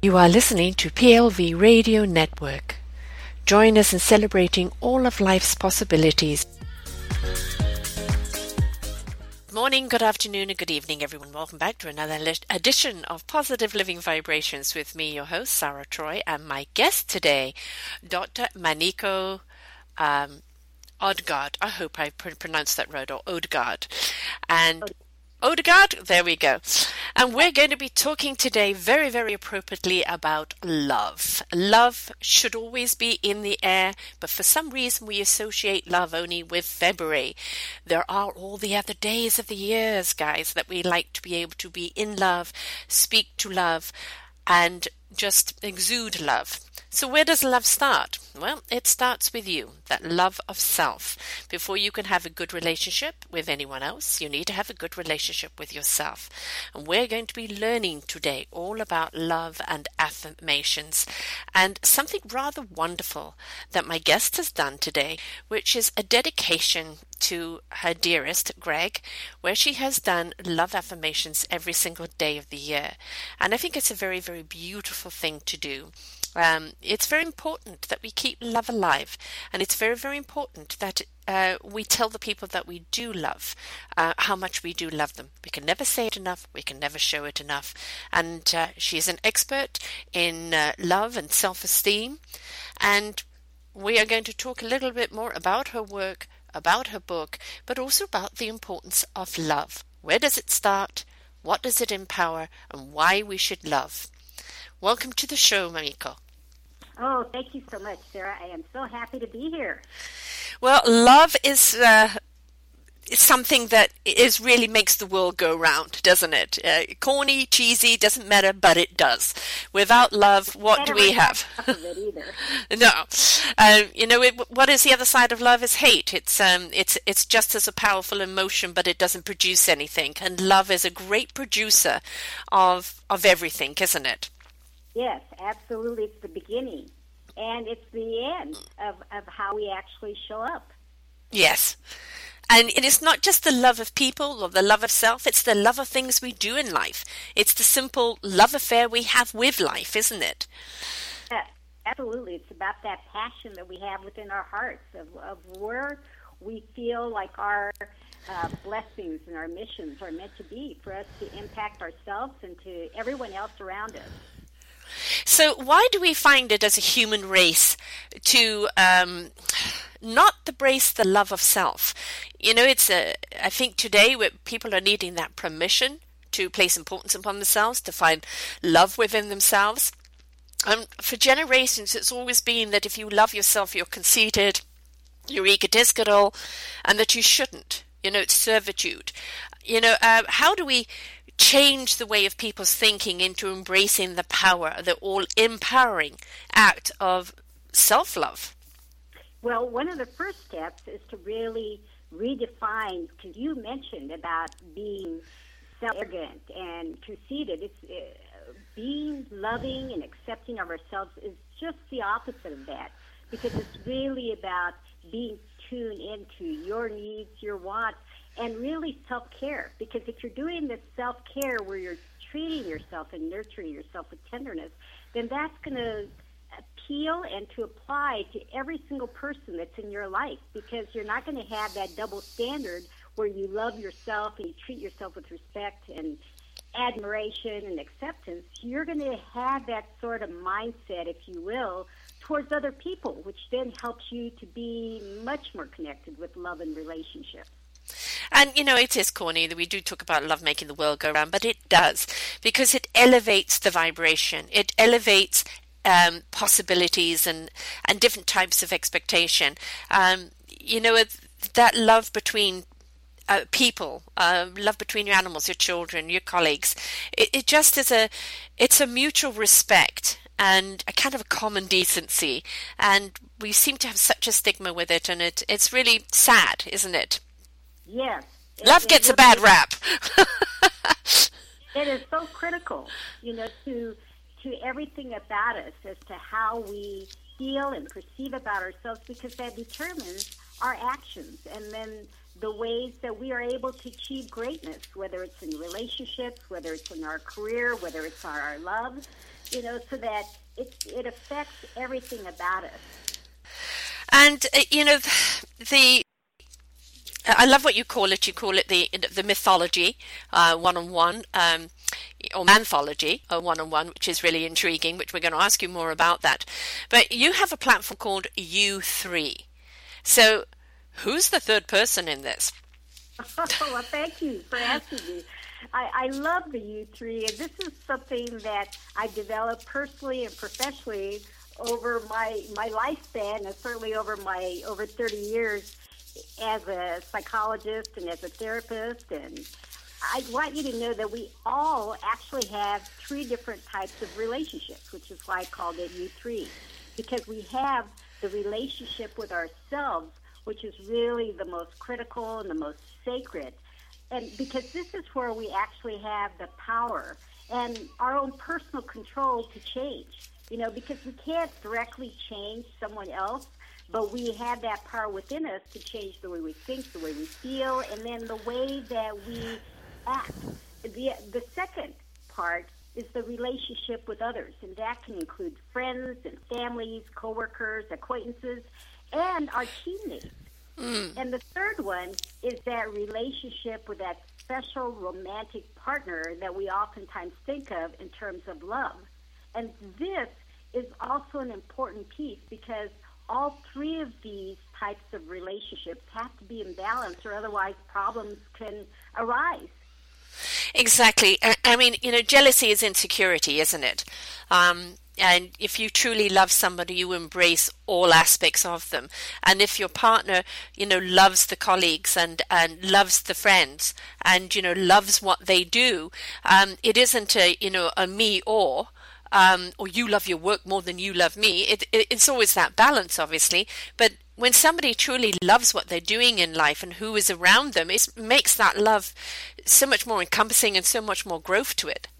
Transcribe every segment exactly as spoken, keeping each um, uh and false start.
You are listening to P L V Radio Network. Join us in celebrating all of life's possibilities. Good morning, good afternoon, and good evening, everyone. Welcome back to another edition of Positive Living Vibrations with me, your host, Sarah Troy, and my guest today, Doctor Maniko um, Odgaard. I hope I pr- pronounced that right, or Odgaard. And Odegaard, there we go. And we're going to be talking today very, very appropriately about love. Love should always be in the air, but for some reason we associate love only with February. There are all the other days of the years, guys, that we like to be able to be in love, speak to love, and just exude love. So where does love start? Well, it starts with you, that love of self. Before you can have a good relationship with anyone else, you need to have a good relationship with yourself. And we're going to be learning today all about love and affirmations, and something rather wonderful that my guest has done today, which is a dedication to her dearest, Greg, where she has done love affirmations every single day of the year. And I think it's a very, very beautiful thing to do. Um, it's very important that we keep love alive, and it's very, very important that uh, we tell the people that we do love uh, how much we do love them. We can never say it enough. We can never show it enough. And uh, she's an expert in uh, love and self-esteem, and we are going to talk a little bit more about her work, about her book, but also about the importance of love. Where does it start? What does it empower? And why we should love. Welcome to the show, Maniko. Oh, thank you so much, Sarah. I am so happy to be here. Well, love is uh, is something that is really makes the world go round, doesn't it? Uh, corny, cheesy, doesn't matter, but it does. Without love, what do we have? No. Uh, you know, it, what is the other side of love is hate. It's um, it's it's just as a powerful emotion, but it doesn't produce anything. And love is a great producer of of everything, isn't it? Yes, absolutely. It's the beginning, and it's the end of, of how we actually show up. Yes. And it is not just the love of people or the love of self, it's the love of things we do in life. It's the simple love affair we have with life, isn't it? Yes, absolutely. It's about that passion that we have within our hearts of, of where we feel like our uh, blessings and our missions are meant to be for us to impact ourselves and to everyone else around us. So why do we find it as a human race to um, not embrace the love of self? You know, it's a, I think today where people are needing that permission to place importance upon themselves, to find love within themselves. Um, for generations, it's always been that if you love yourself, you're conceited, you're egotistical, and that you shouldn't. You know, it's servitude. You know, uh, how do we change the way of people's thinking into embracing the power, the all-empowering act of self-love? Well, one of the first steps is to really redefine, because you mentioned about being self-arrogant and conceited. It's uh, being loving and accepting of ourselves is just the opposite of that, because it's really about being tuned into your needs, your wants, and really self-care. Because if you're doing this self-care where you're treating yourself and nurturing yourself with tenderness, then that's going to appeal and to apply to every single person that's in your life, because you're not going to have that double standard where you love yourself and you treat yourself with respect and admiration and acceptance. You're going to have that sort of mindset, if you will, towards other people, which then helps you to be much more connected with love and relationships. And, you know, it is corny that we do talk about love making the world go round, but it does, because it elevates the vibration. It elevates um, possibilities and, and different types of expectation. Um, you know, that love between uh, people, uh, love between your animals, your children, your colleagues, it, it just is a, it's a mutual respect and a kind of a common decency. And we seem to have such a stigma with it, and it, it's really sad, isn't it? Yes. Love it, gets it, a bad rap. It is so critical, you know, to to everything about us as to how we feel and perceive about ourselves, because that determines our actions. And then the ways that we are able to achieve greatness, whether it's in relationships, whether it's in our career, whether it's our, our love, you know, so that it, it affects everything about us. And, uh, you know, the... I love what you call it. You call it the the mythology, uh, one-on-one, um, or manthology, uh, one-on-one, which is really intriguing, which we're going to ask you more about that. But you have a platform called U three. So who's the third person in this? Oh, well, thank you for asking me. I, I love the U three, and this is something that I developed personally and professionally over my, my lifespan, and certainly over my over thirty years as a psychologist and as a therapist. And I want you to know that we all actually have three different types of relationships, which is why I called it U three, because we have the relationship with ourselves, which is really the most critical and the most sacred. And because this is where we actually have the power and our own personal control to change, you know, because we can't directly change someone else, but we have that power within us to change the way we think, the way we feel, and then the way that we act. The, the second part is the relationship with others, and that can include friends and families, coworkers, acquaintances, and our teammates. Mm. And the third one is that relationship with that special romantic partner that we oftentimes think of in terms of love. And this is also an important piece, because all three of these types of relationships have to be in balance, or otherwise problems can arise. Exactly. I mean, you know, jealousy is insecurity, isn't it? Um, and if you truly love somebody, you embrace all aspects of them. And if your partner, you know, loves the colleagues and, and loves the friends and, you know, loves what they do, um, it isn't a, you know, a me or, Um, or you love your work more than you love me. It, it, it's always that balance, obviously. But when somebody truly loves what they're doing in life and who is around them, it makes that love so much more encompassing and so much more growth to it.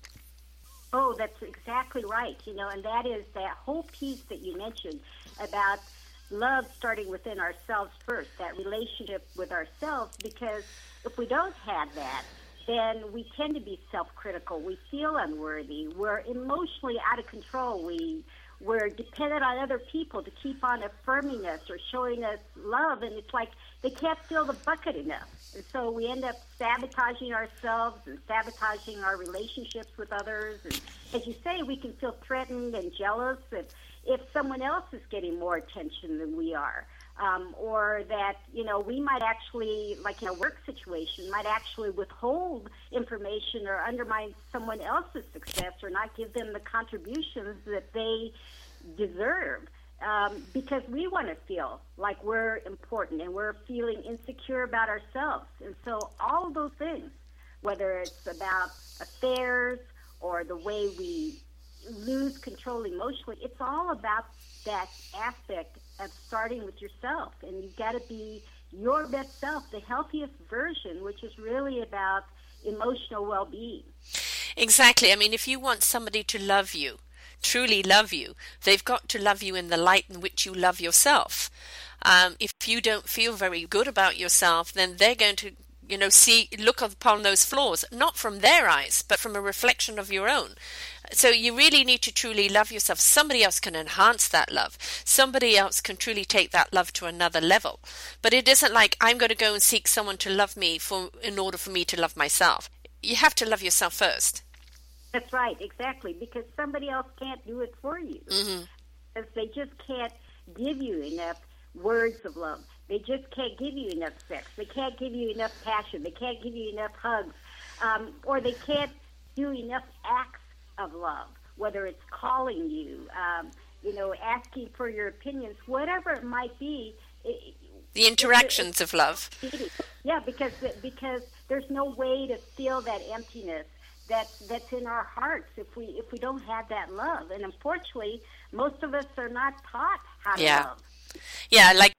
Oh, that's exactly right. You know, and that is that whole piece that you mentioned about love starting within ourselves first, that relationship with ourselves, because if we don't have that, then we tend to be self-critical. We feel unworthy. We're emotionally out of control. We, we're dependent on other people to keep on affirming us or showing us love, and it's like they can't fill the bucket enough. And so we end up sabotaging ourselves and sabotaging our relationships with others. And as you say, we can feel threatened and jealous if, if someone else is getting more attention than we are. Um, or that, you know, we might actually, like in a work situation, might actually withhold information or undermine someone else's success or not give them the contributions that they deserve, um, because we want to feel like we're important and we're feeling insecure about ourselves. And so all of those things, whether it's about affairs or the way we lose control emotionally, it's all about that aspect of starting with yourself. And you've got to be your best self, the healthiest version, which is really about emotional well-being. Exactly. I mean, if you want somebody to love you, truly love you, they've got to love you in the light in which you love yourself. Um, if you don't feel very good about yourself, then they're going to, you know, see, look upon those flaws, not from their eyes, but from a reflection of your own. So you really need to truly love yourself. Somebody else can enhance that love. Somebody else can truly take that love to another level. But it isn't like I'm going to go and seek someone to love me for in order for me to love myself. You have to love yourself first. That's right, exactly, because somebody else can't do it for you. Mm-hmm. Because they just can't give you enough words of love. They just can't give you enough sex. They can't give you enough passion. They can't give you enough hugs. Um, or they can't do enough acts of love, whether it's calling you, um, you know, asking for your opinions, whatever it might be. It, the interactions it, it, of love. Yeah, because because there's no way to fill that emptiness that's that's in our hearts if we if we don't have that love. And unfortunately, most of us are not taught how to yeah. love. Yeah, like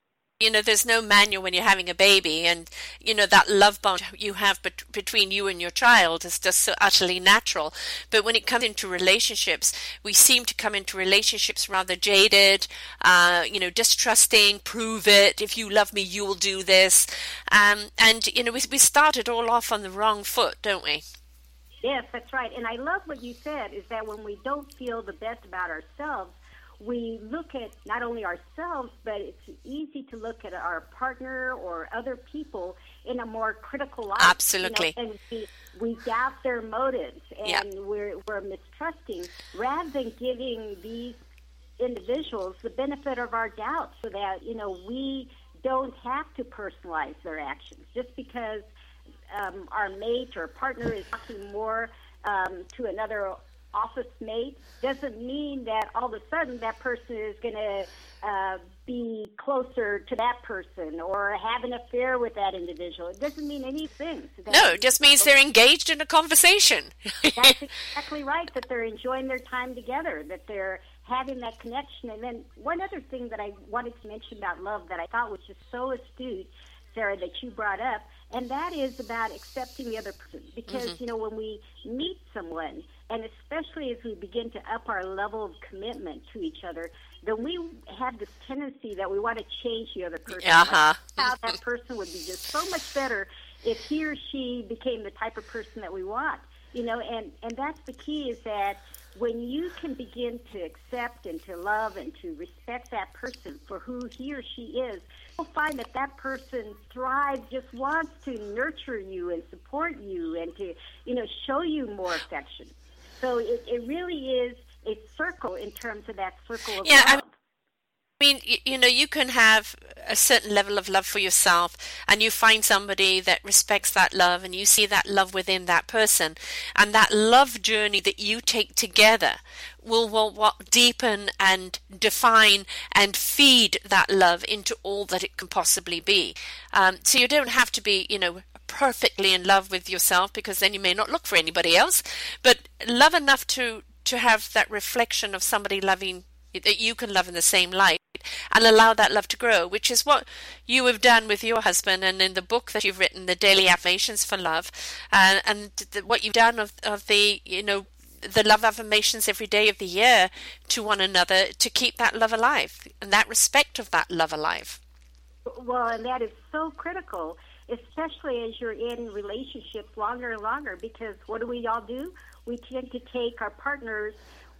You know, there's no manual when you're having a baby, and, you know, that love bond you have bet- between you and your child is just so utterly natural. But when it comes into relationships, we seem to come into relationships rather jaded, uh, you know, distrusting, prove it, if you love me, you'll do this. Um, and, you know, we, we started all off on the wrong foot, don't we? Yes, that's right. And I love what you said, is that when we don't feel the best about ourselves, we look at not only ourselves, but it's easy to look at our partner or other people in a more critical light. Absolutely. You know, and we, we doubt their motives, and yep. we're, we're mistrusting, rather than giving these individuals the benefit of our doubt, so that, you know, we don't have to personalize their actions. Just because um, our mate or partner is talking more um, to another office mate doesn't mean that all of a sudden that person is going to uh, be closer to that person or have an affair with that individual. It doesn't mean anything. No, it just means they're engaged in a conversation. That's exactly right, that they're enjoying their time together, that they're having that connection. And then one other thing that I wanted to mention about love that I thought was just so astute, Sarah, that you brought up, and that is about accepting the other person. Because, mm-hmm. you know, when we meet someone, and especially as we begin to up our level of commitment to each other, then we have this tendency that we want to change the other person. Uh-huh. Like how that person would be just so much better if he or she became the type of person that we want. You know, and, and that's the key, is that when you can begin to accept and to love and to respect that person for who he or she is, you'll find that that person thrives, just wants to nurture you and support you and to, you know, show you more affection. So it, it really is a circle in terms of that circle of yeah, love. I mean, you, you know, you can have a certain level of love for yourself, and you find somebody that respects that love, and you see that love within that person, and that love journey that you take together will, will, will deepen and define and feed that love into all that it can possibly be. Um, so you don't have to be, you know, perfectly in love with yourself, because then you may not look for anybody else, but love enough to, to have that reflection of somebody loving that you can love in the same light, and allow that love to grow, which is what you have done with your husband, and in the book that you've written, the Daily Affirmations for Love, uh, and the, what you've done of, of the, you know, the love affirmations every day of the year to one another to keep that love alive and that respect of that love alive. Well, and that is so critical, especially as you're in relationships longer and longer, because what do we all do? We tend to take our partners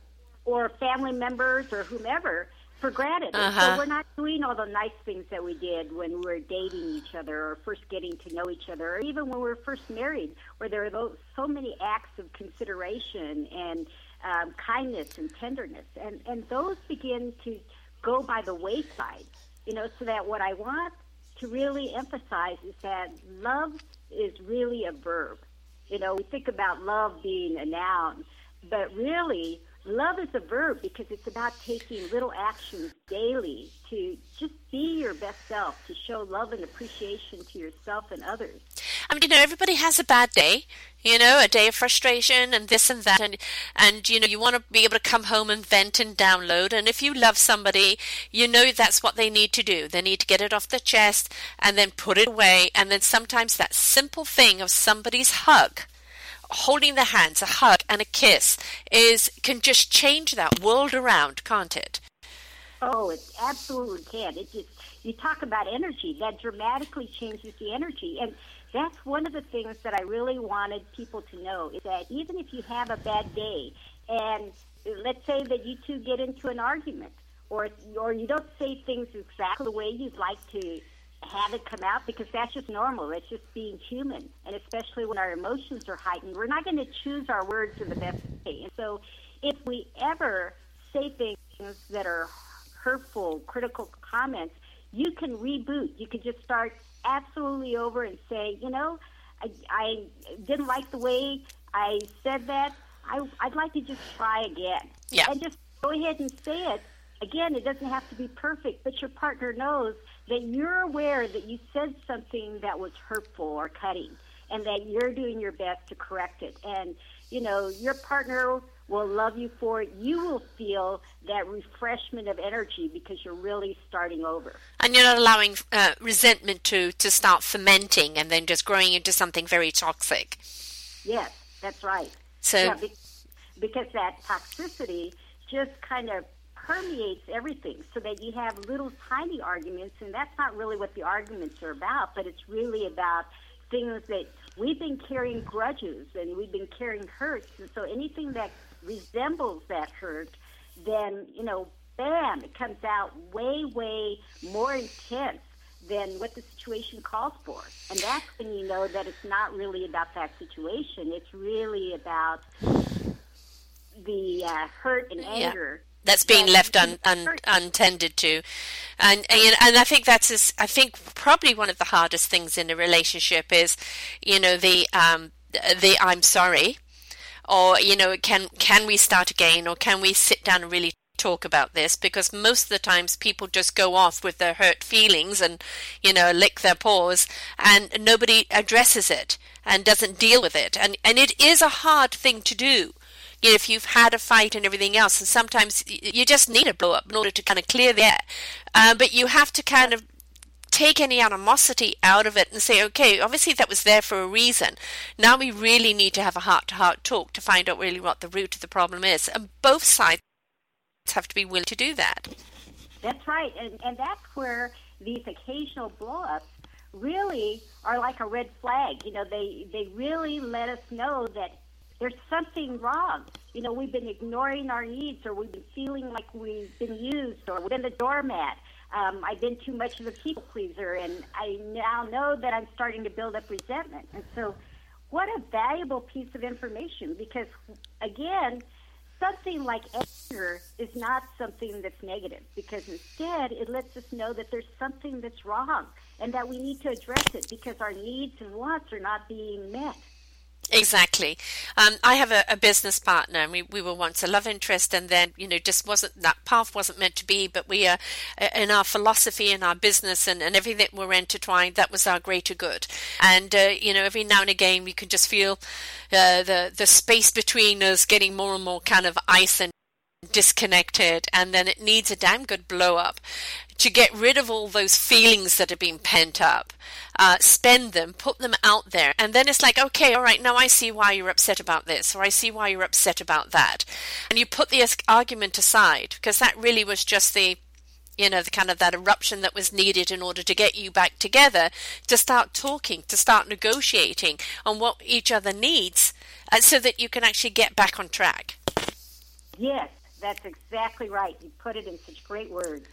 or family members or whomever for granted. Uh-huh. So we're not doing all the nice things that we did when we were dating each other or first getting to know each other, or even when we were first married, where there are those, so many acts of consideration and um, kindness and tenderness. And, and those begin to go by the wayside, you know, so that what I want to really emphasize is that love is really a verb. You know, we think about love being a noun, but really love is a verb, because it's about taking little actions daily to just be your best self, to show love and appreciation to yourself and others. I mean, you know, everybody has a bad day, you know, a day of frustration and this and that, and, and you know, you want to be able to come home and vent and download, and if you love somebody, you know that's what they need to do. They need to get it off their chest and then put it away, and then sometimes that simple thing of somebody's hug, holding the hands, a hug and a kiss, is can just change that world around, can't it? Oh, it absolutely can. It just, you talk about energy, that dramatically changes the energy. And that's one of the things that I really wanted people to know, is that even if you have a bad day, and let's say that you two get into an argument, or or you don't say things exactly the way you'd like to have it come out, because that's just normal. It's just being human. And especially when our emotions are heightened, we're not going to choose our words in the best way. And so if we ever say things that are hurtful, critical comments, you can reboot. You can just start absolutely over and say, you know, I, I didn't like the way I said that. I, I'd like to just try again. Yeah. And just go ahead and say it. Again, it doesn't have to be perfect, but your partner knows that you're aware that you said something that was hurtful or cutting, and that you're doing your best to correct it. And, you know, your partner will love you for it. You will feel that refreshment of energy because you're really starting over. And you're not allowing uh, resentment to, to start fermenting and then just growing into something very toxic. Yes, that's right. So, yeah, be- because that toxicity just kind of permeates everything so that you have little tiny arguments, and that's not really what the arguments are about, but it's really about things that we've been carrying grudges and we've been carrying hurts, and so anything that resembles that hurt, then, you know, bam, it comes out way, way more intense than what the situation calls for. And that's when you know that it's not really about that situation. It's really about the uh, hurt and anger. Yeah. That's being left un, un, untended to, and and and I think that's as, I think probably one of the hardest things in a relationship is, you know, the um the I'm sorry, or you know, can can we start again, or can we sit down and really talk about this? Because most of the times people just go off with their hurt feelings and, you know, lick their paws, and nobody addresses it and doesn't deal with it, and and it is a hard thing to do. You know, if you've had a fight and everything else, and sometimes you just need a blow up in order to kind of clear the air. Uh, but you have to kind of take any animosity out of it and say, okay, obviously that was there for a reason. Now we really need to have a heart-to-heart talk to find out really what the root of the problem is. And both sides have to be willing to do that. That's right. And, and that's where these occasional blow-ups really are like a red flag. You know, they, they really let us know that there's something wrong. You know, we've been ignoring our needs, or we've been feeling like we've been used, or we've been the doormat. Um, I've been too much of a people pleaser, and I now know that I'm starting to build up resentment. And so what a valuable piece of information, because, again, something like anger is not something that's negative, because instead it lets us know that there's something that's wrong and that we need to address it because our needs and wants are not being met. Exactly. Um, I have a, a business partner, and we, we were once a love interest, and then, you know, just wasn't, that path wasn't meant to be, but we are, uh, in our philosophy, in our business, and, and everything that we're intertwined, that was our greater good. And, uh, you know, every now and again, we can just feel uh, the, the space between us getting more and more kind of ice and disconnected, and then it needs a damn good blow up to get rid of all those feelings that have been pent up, uh, spend them, put them out there, and then it's like, okay, all right, now I see why you're upset about this, or I see why you're upset about that, and you put the argument aside, because that really was just the, you know, the kind of that eruption that was needed in order to get you back together, to start talking, to start negotiating on what each other needs, uh, so that you can actually get back on track. Yes, that's exactly right. You put it in such great words.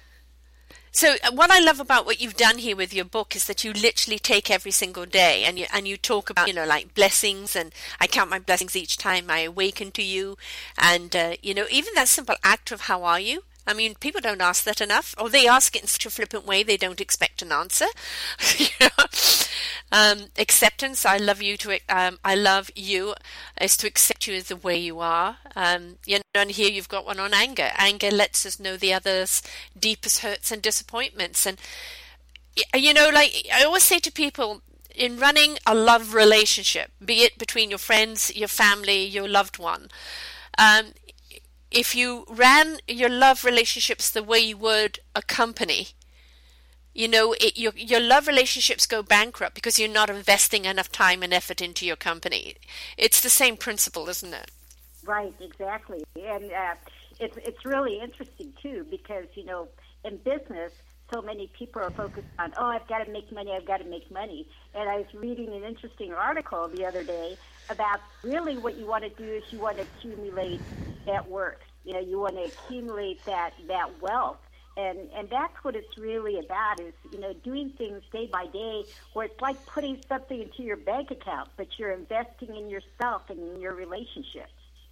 So what I love about what you've done here with your book is that you literally take every single day and you and you talk about, you know, like blessings, and I count my blessings each time I awaken to you. And, uh, you know, even that simple act of how are you? I mean, people don't ask that enough, or they ask it in such a flippant way they don't expect an answer. You know? um, acceptance, I love you to um, I love you is to accept you as the way you are. Um, you know, and here you've got one on anger. Anger lets us know the other's deepest hurts and disappointments. And you know, like I always say to people, in running a love relationship, be it between your friends, your family, your loved one, um, if you ran your love relationships the way you would a company, you know, it, your your love relationships go bankrupt because you're not investing enough time and effort into your company. It's the same principle, isn't it? Right, exactly. And uh, it's it's really interesting, too, because, you know, in business, so many people are focused on, oh, I've got to make money, I've got to make money. And I was reading an interesting article the other day about really what you want to do is you want to accumulate that worth. You know, you want to accumulate that, that wealth. And and that's what it's really about is, you know, doing things day by day where it's like putting something into your bank account, but you're investing in yourself and in your relationships.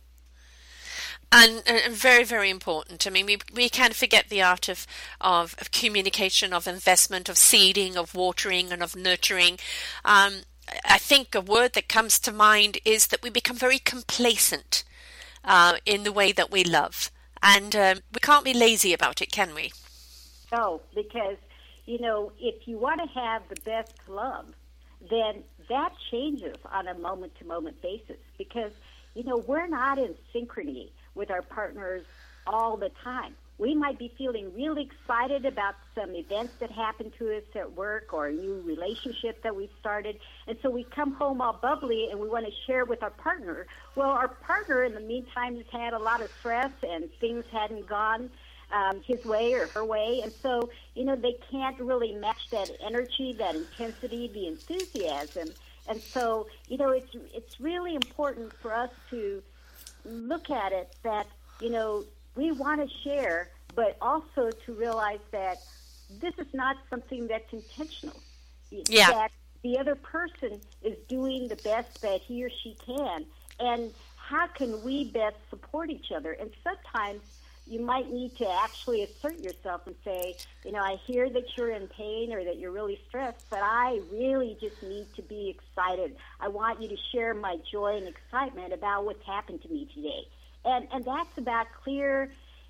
And, and very, very important. I mean, we we can forget the art of, of, of communication, of investment, of seeding, of watering, and of nurturing. Um, I think a word that comes to mind is that we become very complacent uh, in the way that we love. And um, we can't be lazy about it, can we? No, because, you know, if you want to have the best love, then that changes on a moment-to-moment basis. Because you know, we're not in synchrony with our partners all the time. We might be feeling really excited about some events that happened to us at work or a new relationship that we started. And so we come home all bubbly and we want to share with our partner. Well, our partner in the meantime has had a lot of stress and things hadn't gone um, his way or her way. And so, you know, they can't really match that energy, that intensity, the enthusiasm. And so, you know, it's it's really important for us to look at it that, you know, we want to share, but also to realize that this is not something that's intentional. Yeah. That the other person is doing the best that he or she can. And how can we best support each other? And sometimes you might need to actually assert yourself and say, you know, I hear that you're in pain or that you're really stressed, but I really just need to be excited. I want you to share my joy and excitement about what's happened to me today. And and that's about clear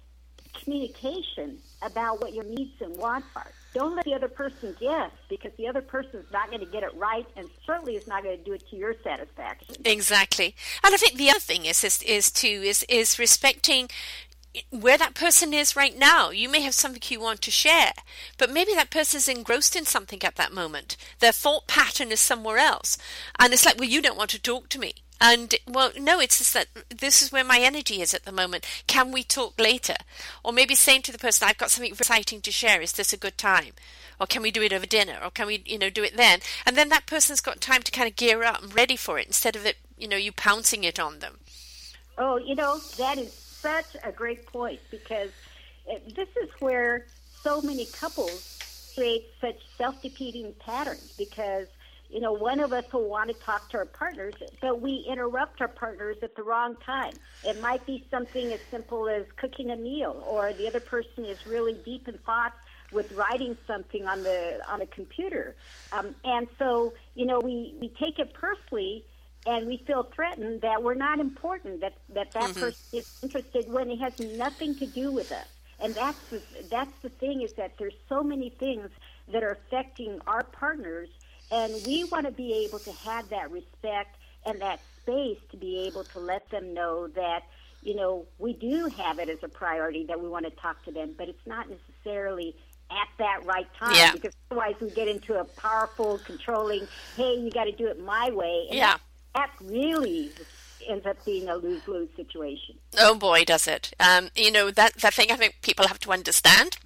communication about what your needs and wants are. Don't let the other person guess, because the other person is not going to get it right, and certainly is not going to do it to your satisfaction. Exactly. And I think the other thing is is, is too is is respecting where that person is right now. You may have something you want to share, but maybe that person's engrossed in something at that moment. Their thought pattern is somewhere else. And it's like, well, you don't want to talk to me. And, well, no, it's just that this is where my energy is at the moment. Can we talk later? Or maybe saying to the person, I've got something exciting to share. Is this a good time? Or can we do it over dinner? Or can we, you know, do it then? And then that person's got time to kind of gear up and ready for it instead of it, you know, you pouncing it on them. Oh, you know, that is such a great point, because this is where so many couples create such self-defeating patterns, because, you know, one of us will want to talk to our partners, but we interrupt our partners at the wrong time. It might be something as simple as cooking a meal, or the other person is really deep in thought with writing something on the on a computer. Um, and so, you know, we, we take it personally, and we feel threatened that we're not important, that that, that mm-hmm. person is interested when it has nothing to do with us. And that's the, that's the thing, is that there's so many things that are affecting our partners, and we want to be able to have that respect and that space to be able to let them know that, you know, we do have it as a priority, that we want to talk to them, but it's not necessarily at that right time, yeah. because otherwise we get into a powerful, controlling, hey, you got to do it my way. And yeah. that, that really ends up being a lose-lose situation. Oh, boy, does it. Um, you know, that, that thing I think people have to understand,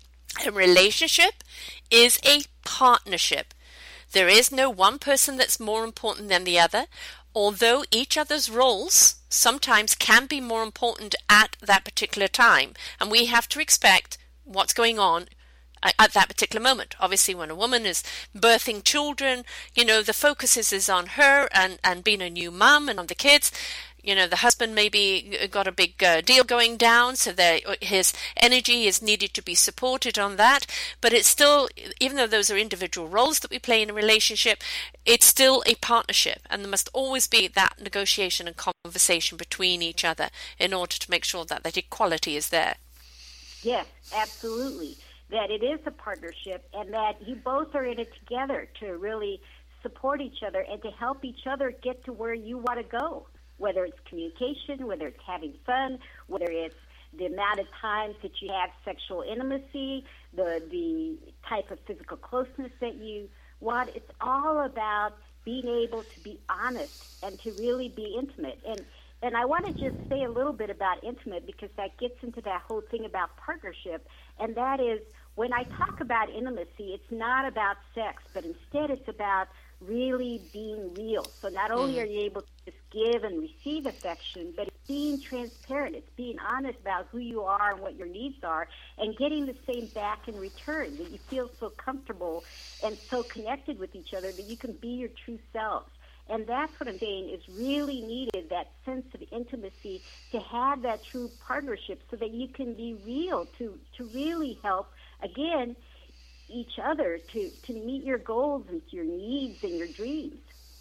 a relationship is a partnership. There is no one person that's more important than the other, although each other's roles sometimes can be more important at that particular time. And we have to expect what's going on at that particular moment. Obviously, when a woman is birthing children, you know, the focus is, is on her and, and being a new mum and on the kids. You know, the husband maybe got a big uh, deal going down, so that his energy is needed to be supported on that. But it's still, even though those are individual roles that we play in a relationship, it's still a partnership. And there must always be that negotiation and conversation between each other in order to make sure that that equality is there. Yes, absolutely. That it is a partnership, and that you both are in it together to really support each other and to help each other get to where you want to go, whether it's communication, whether it's having fun, whether it's the amount of times that you have sexual intimacy, the the type of physical closeness that you want. It's all about being able to be honest and to really be intimate. And and I want to just say a little bit about intimate, because that gets into that whole thing about partnership, and that is, when I talk about intimacy, it's not about sex, but instead it's about really being real. So not only are you able to just give and receive affection, but it's being transparent. It's being honest about who you are and what your needs are, and getting the same back in return, that you feel so comfortable and so connected with each other that you can be your true selves. And that's what I'm saying is really needed, that sense of intimacy, to have that true partnership so that you can be real, to, to really help, again, each other to, to meet your goals and your needs and your dreams.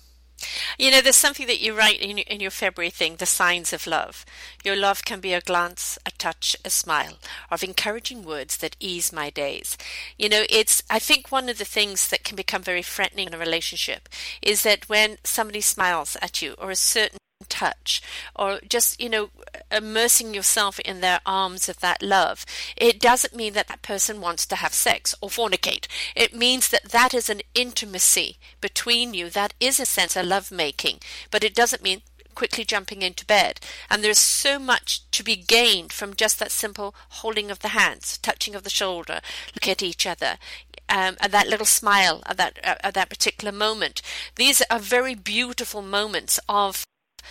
You know, there's something that you write in, in your February thing, the signs of love. Your love can be a glance, a touch, a smile, of encouraging words that ease my days. You know, it's, I think one of the things that can become very threatening in a relationship is that when somebody smiles at you, or a certain touch, or just, you know, immersing yourself in their arms of that love, it doesn't mean that that person wants to have sex or fornicate. It means that that is an intimacy between you. That is a sense of lovemaking, but it doesn't mean quickly jumping into bed. And there's so much to be gained from just that simple holding of the hands, touching of the shoulder, look at each other, um, and that little smile at that uh, at that particular moment. These are very beautiful moments of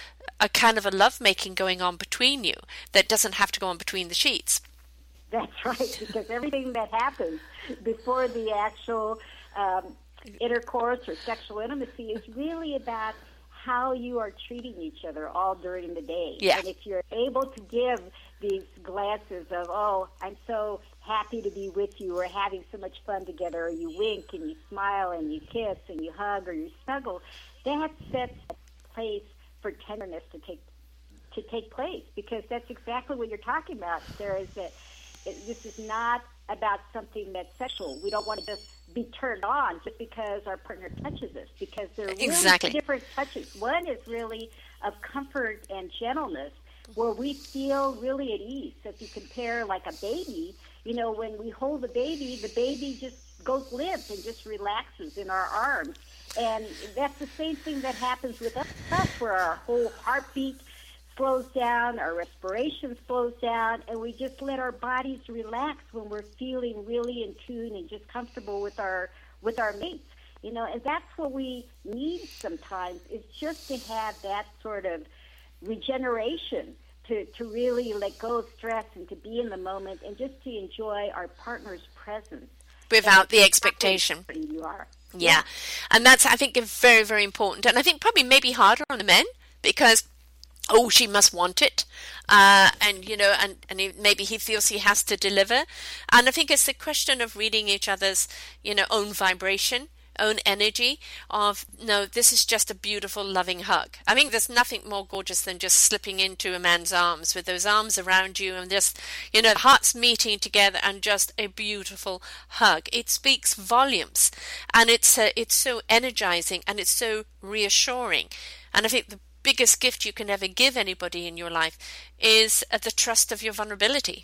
a kind of a lovemaking going on between you that doesn't have to go on between the sheets. That's right, because everything that happens before the actual um, intercourse or sexual intimacy is really about how you are treating each other all during the day. Yeah. And if you're able to give these glances of, oh, I'm so happy to be with you, or having so much fun together, or you wink and you smile and you kiss and you hug or you snuggle, that sets a place for tenderness to take to take place, because that's exactly what you're talking about, Sarah, is that it, this is not about something that's sexual. We don't want to just be turned on just because our partner touches us, because they're really exactly. different touches. One is really of comfort and gentleness, where we feel really at ease. So if you compare like a baby, you know, when we hold the baby, the baby just goes limp and just relaxes in our arms. And that's the same thing that happens with us, where our whole heartbeat slows down, our respiration slows down, and we just let our bodies relax when we're feeling really in tune and just comfortable with our with our mates. You know, and that's what we need sometimes, is just to have that sort of regeneration, to, to really let go of stress and to be in the moment and just to enjoy our partner's presence. Without the expectation. You are. Yeah. yeah. And that's, I think, very, very important. And I think probably maybe harder on the men, because oh, she must want it, uh, and you know, and, and he, maybe he feels he has to deliver. And I think it's a question of reading each other's, you know, own vibration, own energy of, no, this is just a beautiful, loving hug. I think there's nothing more gorgeous than just slipping into a man's arms with those arms around you and just, you know, hearts meeting together and just a beautiful hug. It speaks volumes, and it's uh, it's so energizing and it's so reassuring. And I think the biggest gift you can ever give anybody in your life is uh, the trust of your vulnerability.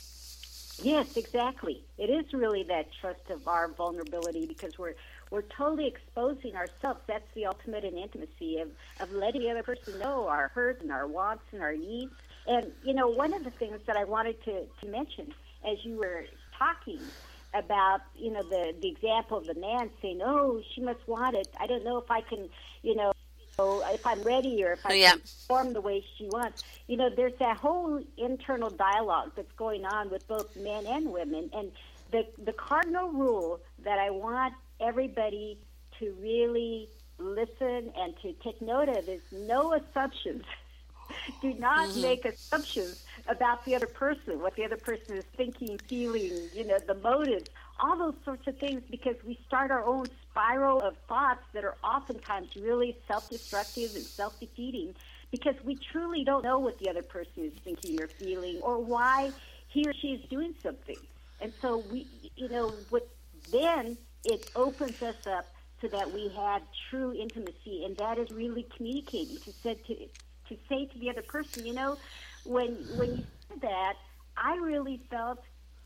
Yes, exactly. It is really that trust of our vulnerability, because we're we're totally exposing ourselves. That's the ultimate in intimacy, of, of letting the other person know our hurts and our wants and our needs. And, you know, one of the things that I wanted to, to mention as you were talking about, you know, the, the example of the man saying, oh, she must want it. I don't know if I can, you know, So if I'm ready, or if I yeah. can perform the way she wants. You know, there's that whole internal dialogue that's going on with both men and women. And the the cardinal rule that I want everybody to really listen and to take note of is no assumptions. Do not mm-hmm. make assumptions about the other person, what the other person is thinking, feeling, you know, the motives, all those sorts of things, because we start our own spiral of thoughts that are oftentimes really self-destructive and self-defeating, because we truly don't know what the other person is thinking or feeling, or why he or she is doing something. And so we, you know, what then it opens us up so that we have true intimacy, and that is really communicating, to say to, to say to the other person, you know, when when you said that, I really felt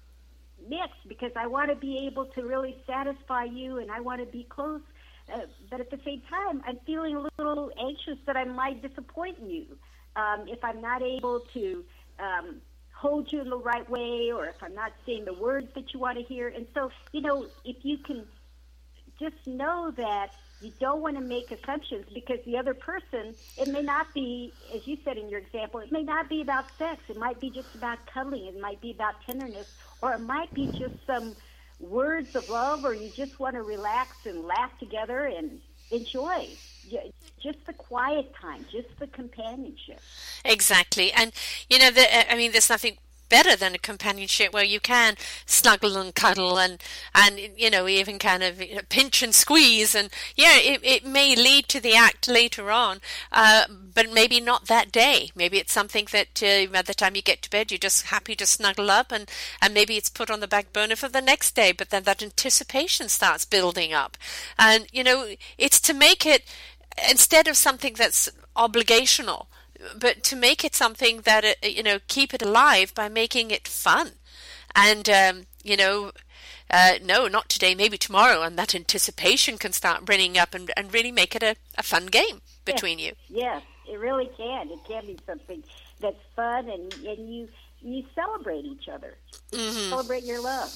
mixed, because I want to be able to really satisfy you and I want to be close, uh, but at the same time I'm feeling a little anxious that I might disappoint you um, if I'm not able to um, hold you in the right way, or if I'm not saying the words that you want to hear. And so, you know, if you can just know that you don't want to make assumptions, because the other person, it may not be, as you said in your example, it may not be about sex. It might be just about cuddling. It might be about tenderness, or it might be just some words of love, or you just want to relax and laugh together and enjoy just the quiet time, just the companionship. Exactly. And, you know, the, I mean, there's nothing better than a companionship where you can snuggle and cuddle and, and you know, even kind of you know, pinch and squeeze. And, yeah, it, it may lead to the act later on, uh, but maybe not that day. Maybe it's something that uh, by the time you get to bed, you're just happy to snuggle up, and, and maybe it's put on the back burner for the next day, but then that anticipation starts building up. And, you know, it's to make it, instead of something that's obligational, but to make it something that, uh, you know, keep it alive by making it fun. And, um, you know, uh, no, not today, maybe tomorrow. And that anticipation can start bringing up and, and really make it a, a fun game between yes. you. Yes, it really can. It can be something that's fun, and, and you you celebrate each other. Mm-hmm. Celebrate your love.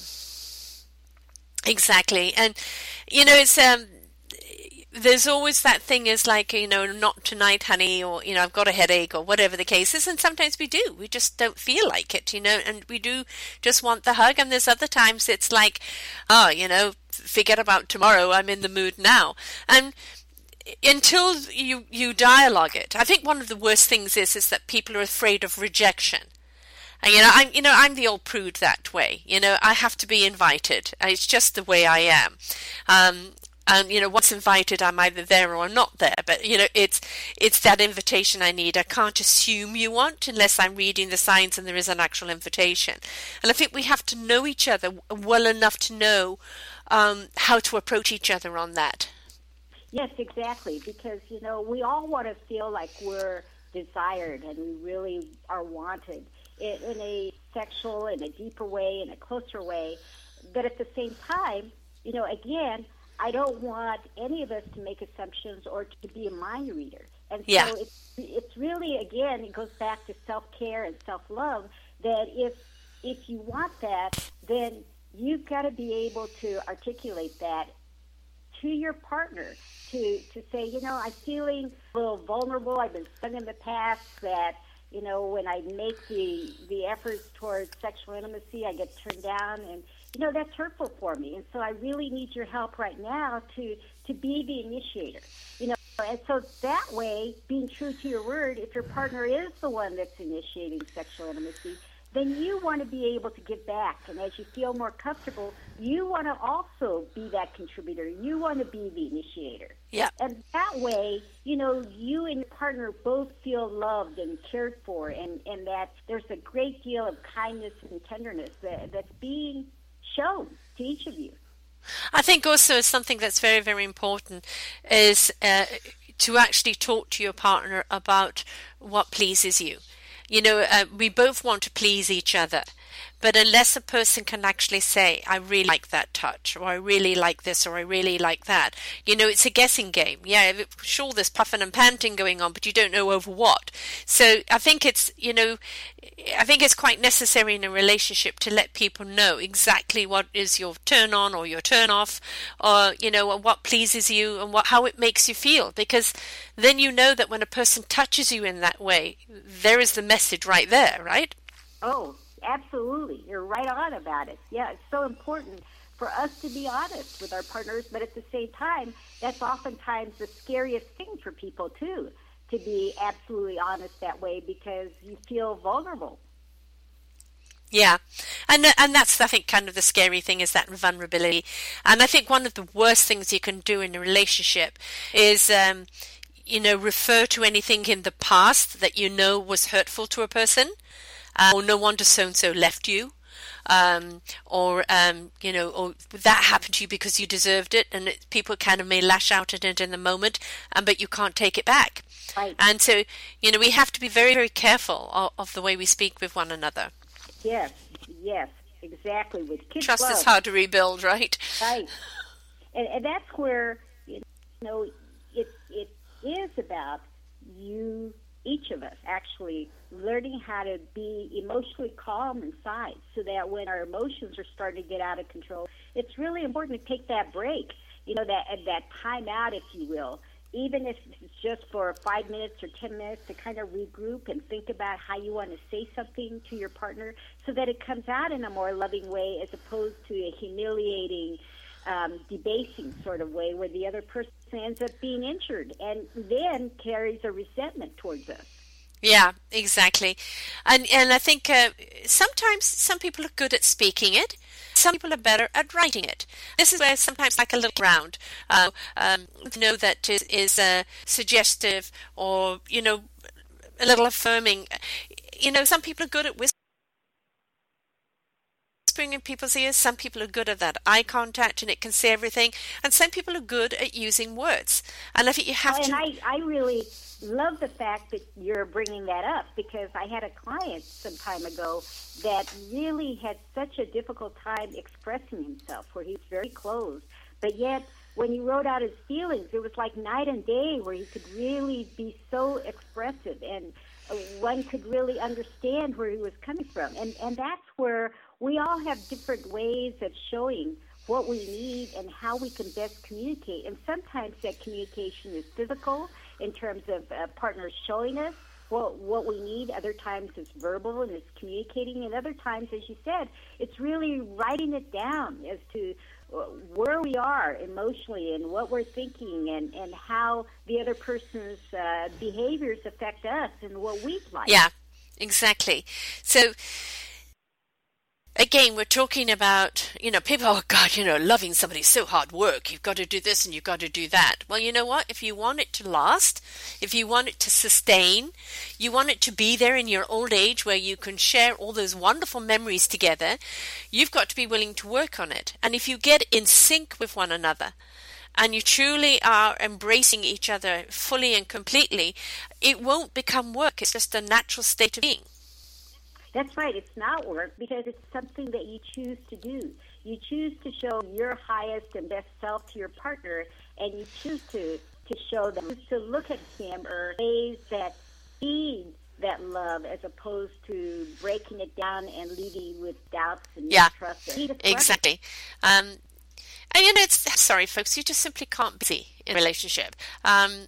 Exactly. And, you know, it's... um. There's always that thing is like, you know, not tonight, honey, or, you know, I've got a headache or whatever the case is. And sometimes we do. We just don't feel like it, you know, and we do just want the hug. And there's other times it's like, oh, you know, forget about tomorrow. I'm in the mood now. And until you, you dialogue it, I think one of the worst things is, is that people are afraid of rejection. And, you know, I'm, you know, I'm the old prude that way. You know, I have to be invited. It's just the way I am. Um, And, you know, once invited, I'm either there or not there. But, you know, it's it's that invitation I need. I can't assume you want unless I'm reading the signs and there is an actual invitation. And I think we have to know each other well enough to know um, how to approach each other on that. Yes, exactly. Because, you know, we all want to feel like we're desired and we really are wanted in, in a sexual, in a deeper way, in a closer way. But at the same time, you know, again, I don't want any of us to make assumptions or to be a mind reader. And so yeah. it's, it's really, again, it goes back to self-care and self-love, that if if you want that, then you've got to be able to articulate that to your partner, to, to say, you know, I'm feeling a little vulnerable. I've been stung in the past that, you know, when I make the, the efforts towards sexual intimacy, I get turned down, and you know, that's hurtful for me, and so I really need your help right now to, to be the initiator. You know, and so that way, being true to your word, if your partner is the one that's initiating sexual intimacy, then you want to be able to give back. And as you feel more comfortable, you want to also be that contributor. You want to be the initiator. Yeah. And that way, you know, you and your partner both feel loved and cared for, and, and that there's a great deal of kindness and tenderness that, that's being shown to each of you. I think also something that's very, very important is uh, to actually talk to your partner about what pleases you. You know, uh, we both want to please each other, but unless a person can actually say, I really like that touch, or I really like this, or I really like that, you know, it's a guessing game. Yeah, sure, there's puffing and panting going on, but you don't know over what. So I think it's, you know, I think it's quite necessary in a relationship to let people know exactly what is your turn on or your turn off, or, you know, what pleases you and what how it makes you feel, because then you know that when a person touches you in that way, there is the message right there, right? Oh, absolutely. You're right on about it. Yeah, it's so important for us to be honest with our partners, but at the same time, that's oftentimes the scariest thing for people, too, to be absolutely honest that way, because you feel vulnerable. Yeah, and and that's, I think, kind of the scary thing, is that vulnerability. And I think one of the worst things you can do in a relationship is, um, you know, refer to anything in the past that you know was hurtful to a person, uh, or no wonder so-and-so left you, um, or, um, you know, or that happened to you because you deserved it, and it, people kind of may lash out at it in the moment, um, but you can't take it back. Right. And so, you know, we have to be very, very careful of, of the way we speak with one another. Yes, yes, exactly. With kids' Trust love. is hard to rebuild, right? Right. And, and that's where, you know, it it is about you, each of us, actually learning how to be emotionally calm inside, so that when our emotions are starting to get out of control, it's really important to take that break, you know, that that time out, if you will, even if it's just for five minutes or ten minutes, to kind of regroup and think about how you want to say something to your partner, so that it comes out in a more loving way, as opposed to a humiliating, um, debasing sort of way, where the other person ends up being injured and then carries a resentment towards us. Yeah, exactly. And and I think uh, sometimes some people are good at speaking it. Some people are better at writing it. This is where sometimes, like a little round, uh, um, know that is, is uh, suggestive, or, you know, a little affirming. You know, some people are good at whispering whispering in people's ears. Some people are good at that eye contact and it can say everything. And some people are good at using words. And I think you have well, to... And I, I really love the fact that you're bringing that up, because I had a client some time ago that really had such a difficult time expressing himself, where he was very closed. But yet, when he wrote out his feelings, it was like night and day, where he could really be so expressive, and one could really understand where he was coming from. And, and that's where we all have different ways of showing what we need and how we can best communicate. And sometimes that communication is physical, in terms of uh, partners showing us what what we need. Other times it's verbal and it's communicating. And other times, as you said, it's really writing it down as to where we are emotionally and what we're thinking, and, and how the other person's uh, behaviors affect us and what we like. Yeah, exactly. So, again, we're talking about, you know, people, oh God, you know, loving somebody is so hard work. You've got to do this and you've got to do that. Well, you know what? If you want it to last, if you want it to sustain, you want it to be there in your old age where you can share all those wonderful memories together, you've got to be willing to work on it. And if you get in sync with one another, and you truly are embracing each other fully and completely, it won't become work. It's just a natural state of being. That's right. It's not work, because it's something that you choose to do. You choose to show your highest and best self to your partner, and you choose to, to show them, to look at him or ways that feed that love, as opposed to breaking it down and leaving with doubts and yeah, mistrust. Exactly. Um, and you know, it's, sorry folks, you just simply can't be busy in a relationship. Um,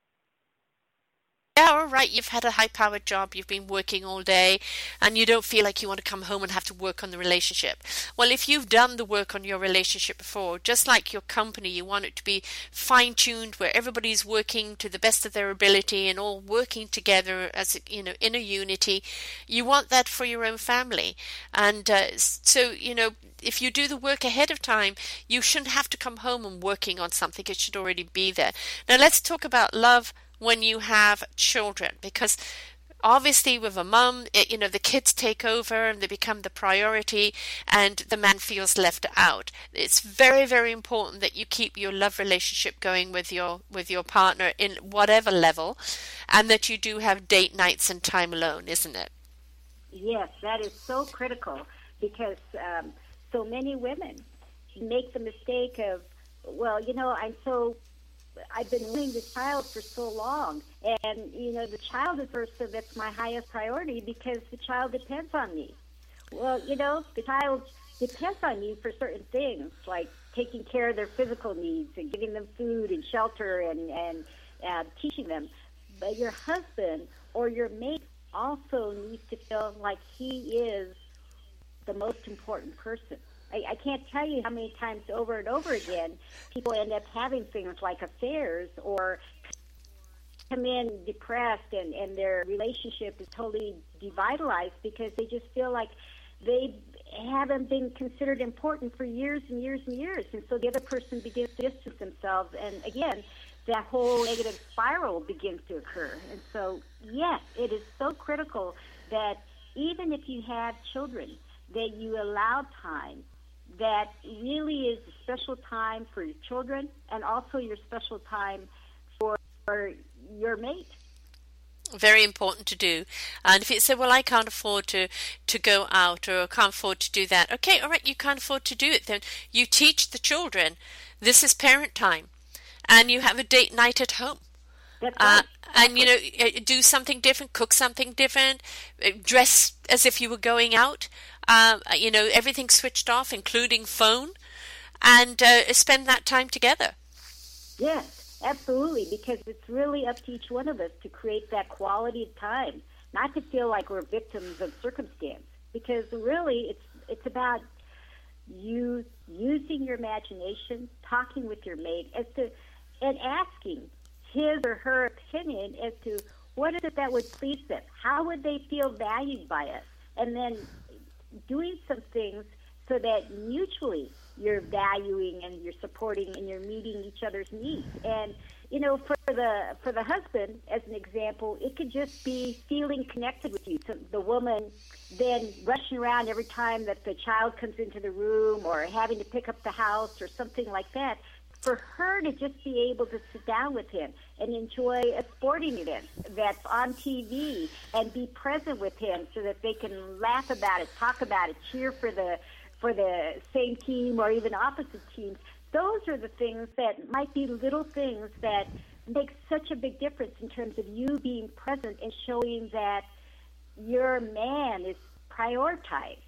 Yeah, all right, you've had a high-powered job, you've been working all day, and you don't feel like you want to come home and have to work on the relationship. Well, if you've done the work on your relationship before, just like your company, you want it to be fine-tuned, where everybody's working to the best of their ability and all working together as, you know, in a unity. You want that for your own family. And uh, so, you know, if you do the work ahead of time, you shouldn't have to come home and working on something. It should already be there. Now, let's talk about love when you have children, because obviously with a mum, it, you know, the kids take over and they become the priority, and the man feels left out. It's very, very important that you keep your love relationship going with your with your partner in whatever level, and that you do have date nights and time alone, isn't it? Yes, that is so critical, because um, so many women make the mistake of, well, you know, I'm so I've been wanting this child for so long, and, you know, the child is first, so that's my highest priority, because the child depends on me. Well, you know, the child depends on you for certain things, like taking care of their physical needs and giving them food and shelter and, and uh, teaching them. But your husband or your mate also needs to feel like he is the most important person. I, I can't tell you how many times over and over again people end up having things like affairs, or come in depressed, and, and their relationship is totally devitalized, because they just feel like they haven't been considered important for years and years and years. And so the other person begins to distance themselves, and again, that whole negative spiral begins to occur. And so, yes, it is so critical that even if you have children, that you allow time that really is a special time for your children, and also your special time for your mate. Very important to do. And if you say, well, I can't afford to, to go out, or I can't afford to do that. Okay, all right, you can't afford to do it. Then you teach the children, this is parent time, and you have a date night at home. That's right. Uh, and, you know, do something different, cook something different, dress as if you were going out, uh, you know, everything switched off, including phone, and uh, spend that time together. Yes, absolutely, because it's really up to each one of us to create that quality of time, not to feel like we're victims of circumstance, because really it's it's about you using your imagination, talking with your mate, as to, and asking his or her opinion as to what is it that would please them, how would they feel valued by us, and then doing some things so that mutually you're valuing and you're supporting and you're meeting each other's needs. And you know, for the for the husband, as an example, it could just be feeling connected with you. So the woman then rushing around every time that the child comes into the room, or having to pick up the house or something like that. For her to just be able to sit down with him and enjoy a sporting event that's on T V and be present with him so that they can laugh about it, talk about it, cheer for the for the same team or even opposite teams. Those are the things that might be little things that make such a big difference in terms of you being present and showing that your man is prioritized.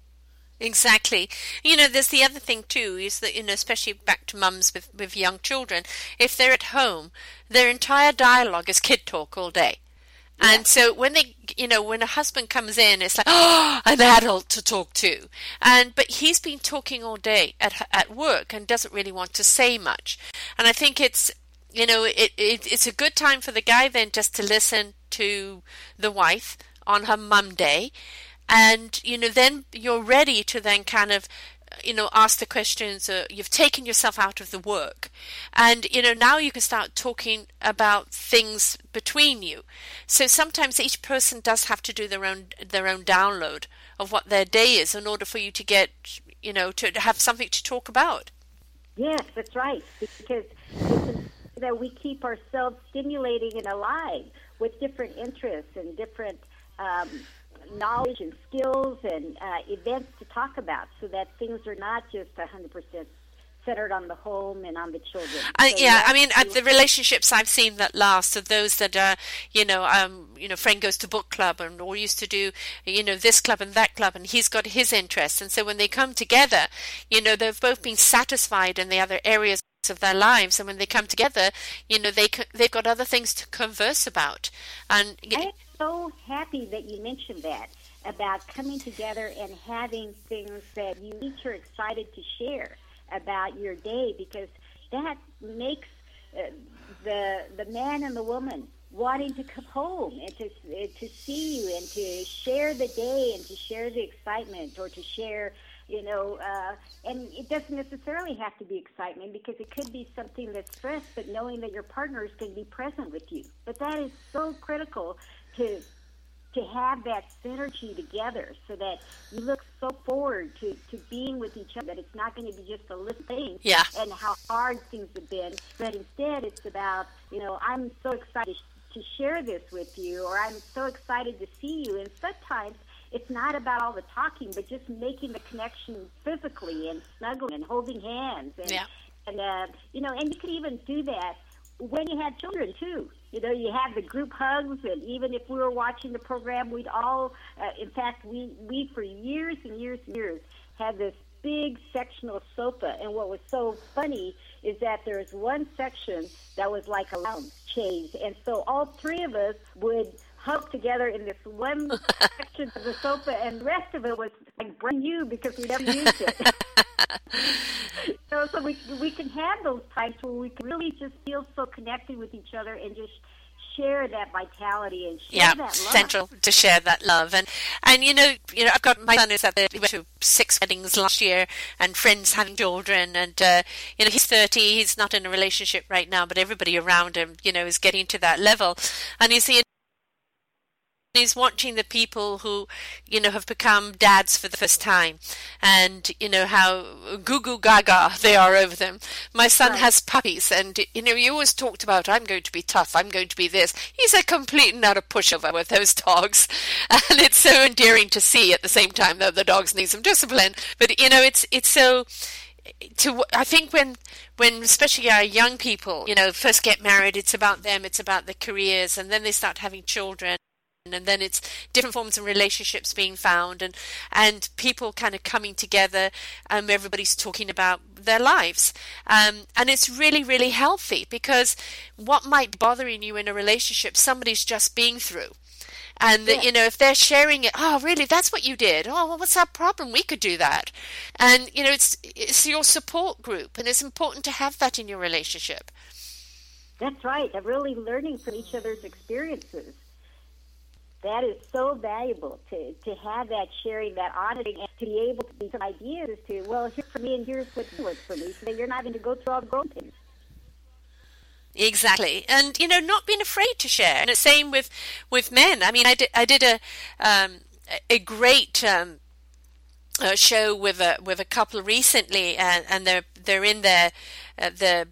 Exactly. You know, there's the other thing too, is that, you know, especially back to mums with, with young children, if they're at home, their entire dialogue is kid talk all day. Yeah. And so when they, you know, when a husband comes in, it's like, oh, an adult to talk to. And, but he's been talking all day at, at work and doesn't really want to say much. And I think it's, you know, it, it it's a good time for the guy then just to listen to the wife on her mum day. And, you know, then you're ready to then kind of, you know, ask the questions. Uh, you've taken yourself out of the work. And, you know, now you can start talking about things between you. So sometimes each person does have to do their own their own download of what their day is in order for you to get, you know, to have something to talk about. Yes, that's right. Because it's that we keep ourselves stimulating and alive with different interests and different um knowledge and skills and uh, events to talk about, so that things are not just one hundred percent centered on the home and on the children. Uh, so yeah, I mean, uh, the relationships I've seen that last are those that are, you know, um, you know, friend goes to book club and or used to do, you know, this club and that club, and he's got his interests, and so when they come together, you know, they've both been satisfied in the other areas of their lives, and when they come together, you know, they they've got other things to converse about. And you know, so happy that you mentioned that about coming together and having things that you each are excited to share about your day, because that makes uh, the the man and the woman wanting to come home and to to see you and to share the day and to share the excitement, or to share, you know, uh, and it doesn't necessarily have to be excitement, because it could be something that's stress, but knowing that your partner is going to be present with you. But that is so critical to to have that synergy together, so that you look so forward to, to being with each other, that it's not going to be just a list of things yeah. and how hard things have been, but instead it's about, you know, I'm so excited to share this with you, or I'm so excited to see you. And sometimes it's not about all the talking, but just making the connection physically and snuggling and holding hands. And, yeah. and uh, you know, and you could even do that when you had children, too. You know, you have the group hugs, and even if we were watching the program, we'd all, uh, in fact, we, we for years and years and years had this big sectional sofa. And what was so funny is that there was one section that was like a lounge chaise. And so all three of us would hug together in this one section of the sofa, and the rest of it was like brand new because we never used it. so so we, we can have those times where we can really just feel so connected with each other and just share that vitality and share yeah, that love. Central to share that love. And and you know, you know, I've got my son is at the, he went to six weddings last year, and friends having children, and uh, you know, he's thirty, he's not in a relationship right now, but everybody around him, you know, is getting to that level, and he's the He's watching the people who, you know, have become dads for the first time, and, you know, how goo goo gaga they are over them. My son right. has puppies, and, you know, you always talked about, I'm going to be tough, I'm going to be this. He's a complete and utter pushover with those dogs, and it's so endearing to see at the same time, though the dogs need some discipline. But, you know, it's it's so... To, I think when, when especially our young people, you know, first get married, it's about them, it's about their careers, and then they start having children. And then it's different forms of relationships being found, and, and people kind of coming together. Um, everybody's talking about their lives. Um, and it's really, really healthy, because what might be bothering you in a relationship, somebody's just being through. And, yeah. you know, if they're sharing it, oh, really, that's what you did? Oh, well, what's our problem? We could do that. And, you know, it's it's your support group, and it's important to have that in your relationship. That's right. I'm really learning from each other's experiences. That is so valuable, to, to have that sharing, that honesty, and to be able to be some ideas as to, well, here's for me and here's what works for me, so that you're not having to go through all the growing pains. Exactly. And, you know, not being afraid to share. And the same with, with men. I mean, I did, I did a, um, a great, um, uh, show with a, with a couple recently, and, and they're, they're in their, uh, the,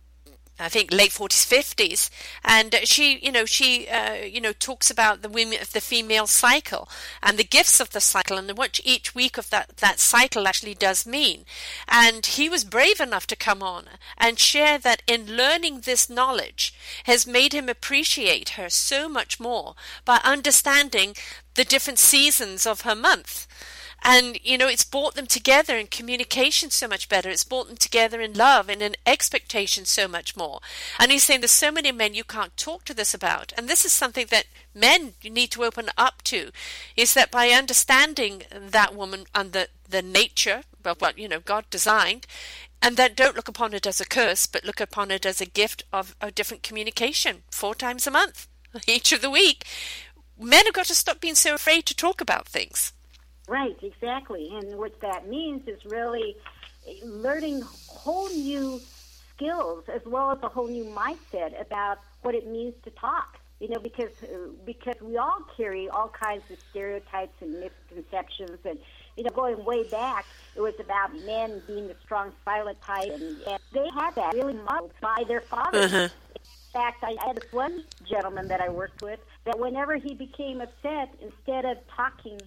I think late forties, fifties, and she, you know, she, uh, you know, talks about the women of the female cycle and the gifts of the cycle and what each week of that, that cycle actually does mean. And he was brave enough to come on and share that in learning this knowledge has made him appreciate her so much more by understanding the different seasons of her month. And, you know, it's brought them together in communication so much better. It's brought them together in love and in expectation so much more. And he's saying there's so many men you can't talk to this about. And this is something that men need to open up to, is that by understanding that woman and the, the nature of what, you know, God designed, and that don't look upon it as a curse, but look upon it as a gift of a different communication four times a month, each of the week. Men have got to stop being so afraid to talk about things. Right, exactly. And what that means is really learning whole new skills as well as a whole new mindset about what it means to talk. You know, because because we all carry all kinds of stereotypes and misconceptions. And, you know, going way back, it was about men being the strong, silent type. And, and they had that really modeled by their fathers. Uh-huh. In fact, I had this one gentleman that I worked with that whenever he became upset, instead of talking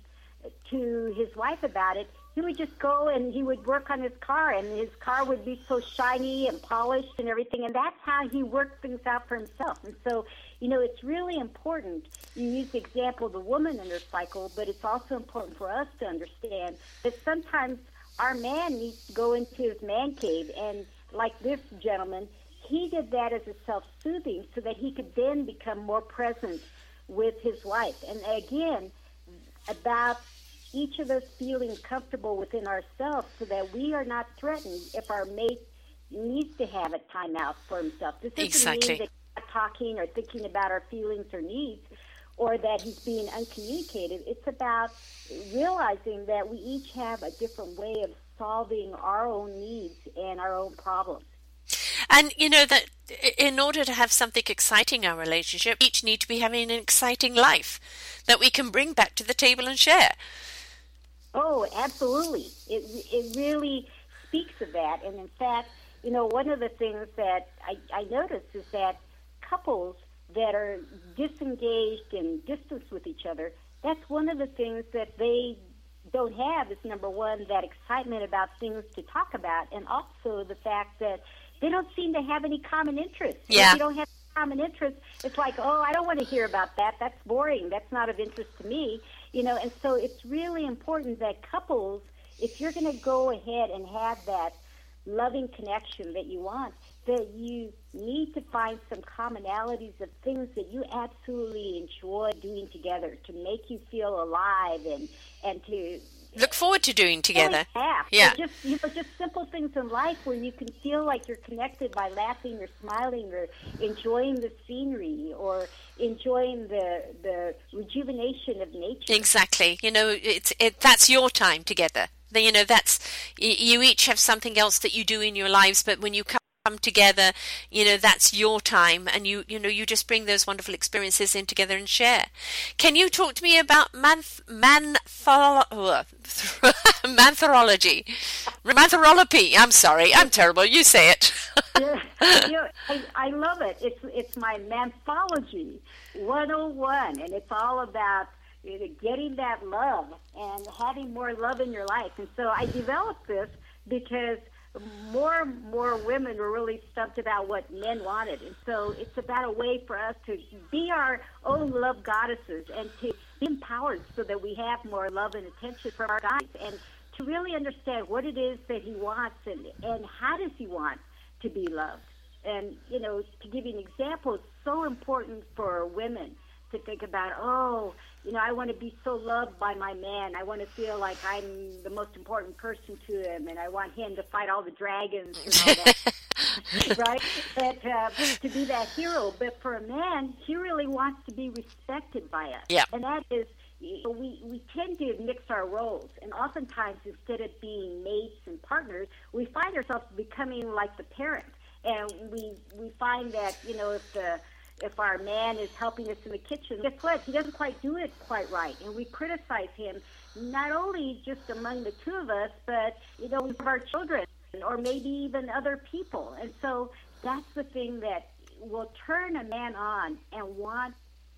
to his wife about it, he would just go and he would work on his car, and his car would be so shiny and polished and everything, and that's how he worked things out for himself. And so, you know, it's really important. You use the example of the woman in her cycle, but it's also important for us to understand that sometimes our man needs to go into his man cave, and like this gentleman, he did that as a self-soothing so that he could then become more present with his wife. And again, about each of us feeling comfortable within ourselves so that we are not threatened if our mate needs to have a timeout for himself. This doesn't exactly. mean that he's not talking or thinking about our feelings or needs or that he's being uncommunicated. It's about realizing that we each have a different way of solving our own needs and our own problems. And, you know, that in order to have something exciting in our relationship, we each need to be having an exciting life that we can bring back to the table and share. Oh, absolutely. It it really speaks of that. And in fact, you know, one of the things that I, I noticed is that couples that are disengaged and distanced with each other, that's one of the things that they don't have is, number one, that excitement about things to talk about, and also the fact that they don't seem to have any common interests. Yeah. If you don't have common interests, it's like, oh, I don't want to hear about that. That's boring. That's not of interest to me. You know, and so it's really important that couples, if you're going to go ahead and have that loving connection that you want, that you need to find some commonalities of things that you absolutely enjoy doing together to make you feel alive and, and to look forward to doing together. Yeah, yeah. Just you know, just simple things in life where you can feel like you're connected by laughing or smiling or enjoying the scenery or enjoying the the rejuvenation of nature. Exactly. You know, it's it. That's your time together. You know, that's you each have something else that you do in your lives, but when you come come together, you know, that's your time, and you you know you just bring those wonderful experiences in together and share. Can you talk to me about manth mantholo manthorology manthorology I'm sorry, I'm terrible, you say it. Yeah, you know, I, I love it. It's it's my Manthology one oh one, and it's all about, you know, getting that love and having more love in your life. And so I developed this because more more women were really stumped about what men wanted. And so it's about a way for us to be our own love goddesses and to be empowered so that we have more love and attention from our guys, and to really understand what it is that he wants and, and how does he want to be loved. And, you know, to give you an example, it's so important for women to think about, oh, you know, I want to be so loved by my man. I want to feel like I'm the most important person to him, and I want him to fight all the dragons and all that, right? But uh, to be that hero. But for a man, he really wants to be respected by us. Yeah. And that is, you know, we, we tend to mix our roles. And oftentimes, instead of being mates and partners, we find ourselves becoming like the parent. And we we find that, you know, if the if our man is helping us in the kitchen, guess what? He doesn't quite do it quite right. And we criticize him, not only just among the two of us, but, you know, with our children or maybe even other people. And so that's the thing that will turn a man on and want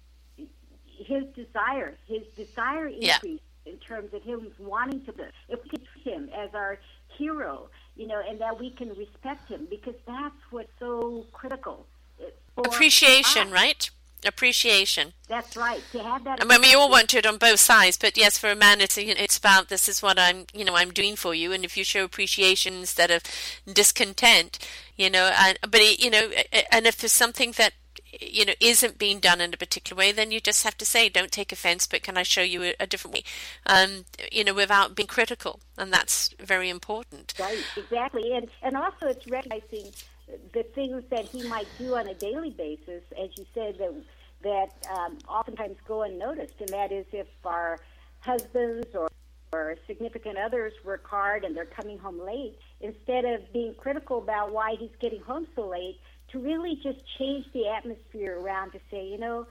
his desire, his desire increase yeah. in terms of him wanting to, if we could treat him as our hero, you know, and that we can respect him, because that's what's so critical. Appreciation, us. Right? Appreciation. That's right. To have that. I mean, we all want it on both sides, but yes, for a man, it's it's about, this is what I'm, you know, I'm doing for you, and if you show appreciation instead of discontent, you know, and but you know, and if there's something that, you know, isn't being done in a particular way, then you just have to say, don't take offense, but can I show you a, a different way, um, you know, without being critical, and that's very important. Right. Exactly, and and also it's recognizing the things that he might do on a daily basis, as you said, that that um, oftentimes go unnoticed, and that is if our husbands or, or significant others work hard and they're coming home late, instead of being critical about why he's getting home so late, to really just change the atmosphere around to say, you know,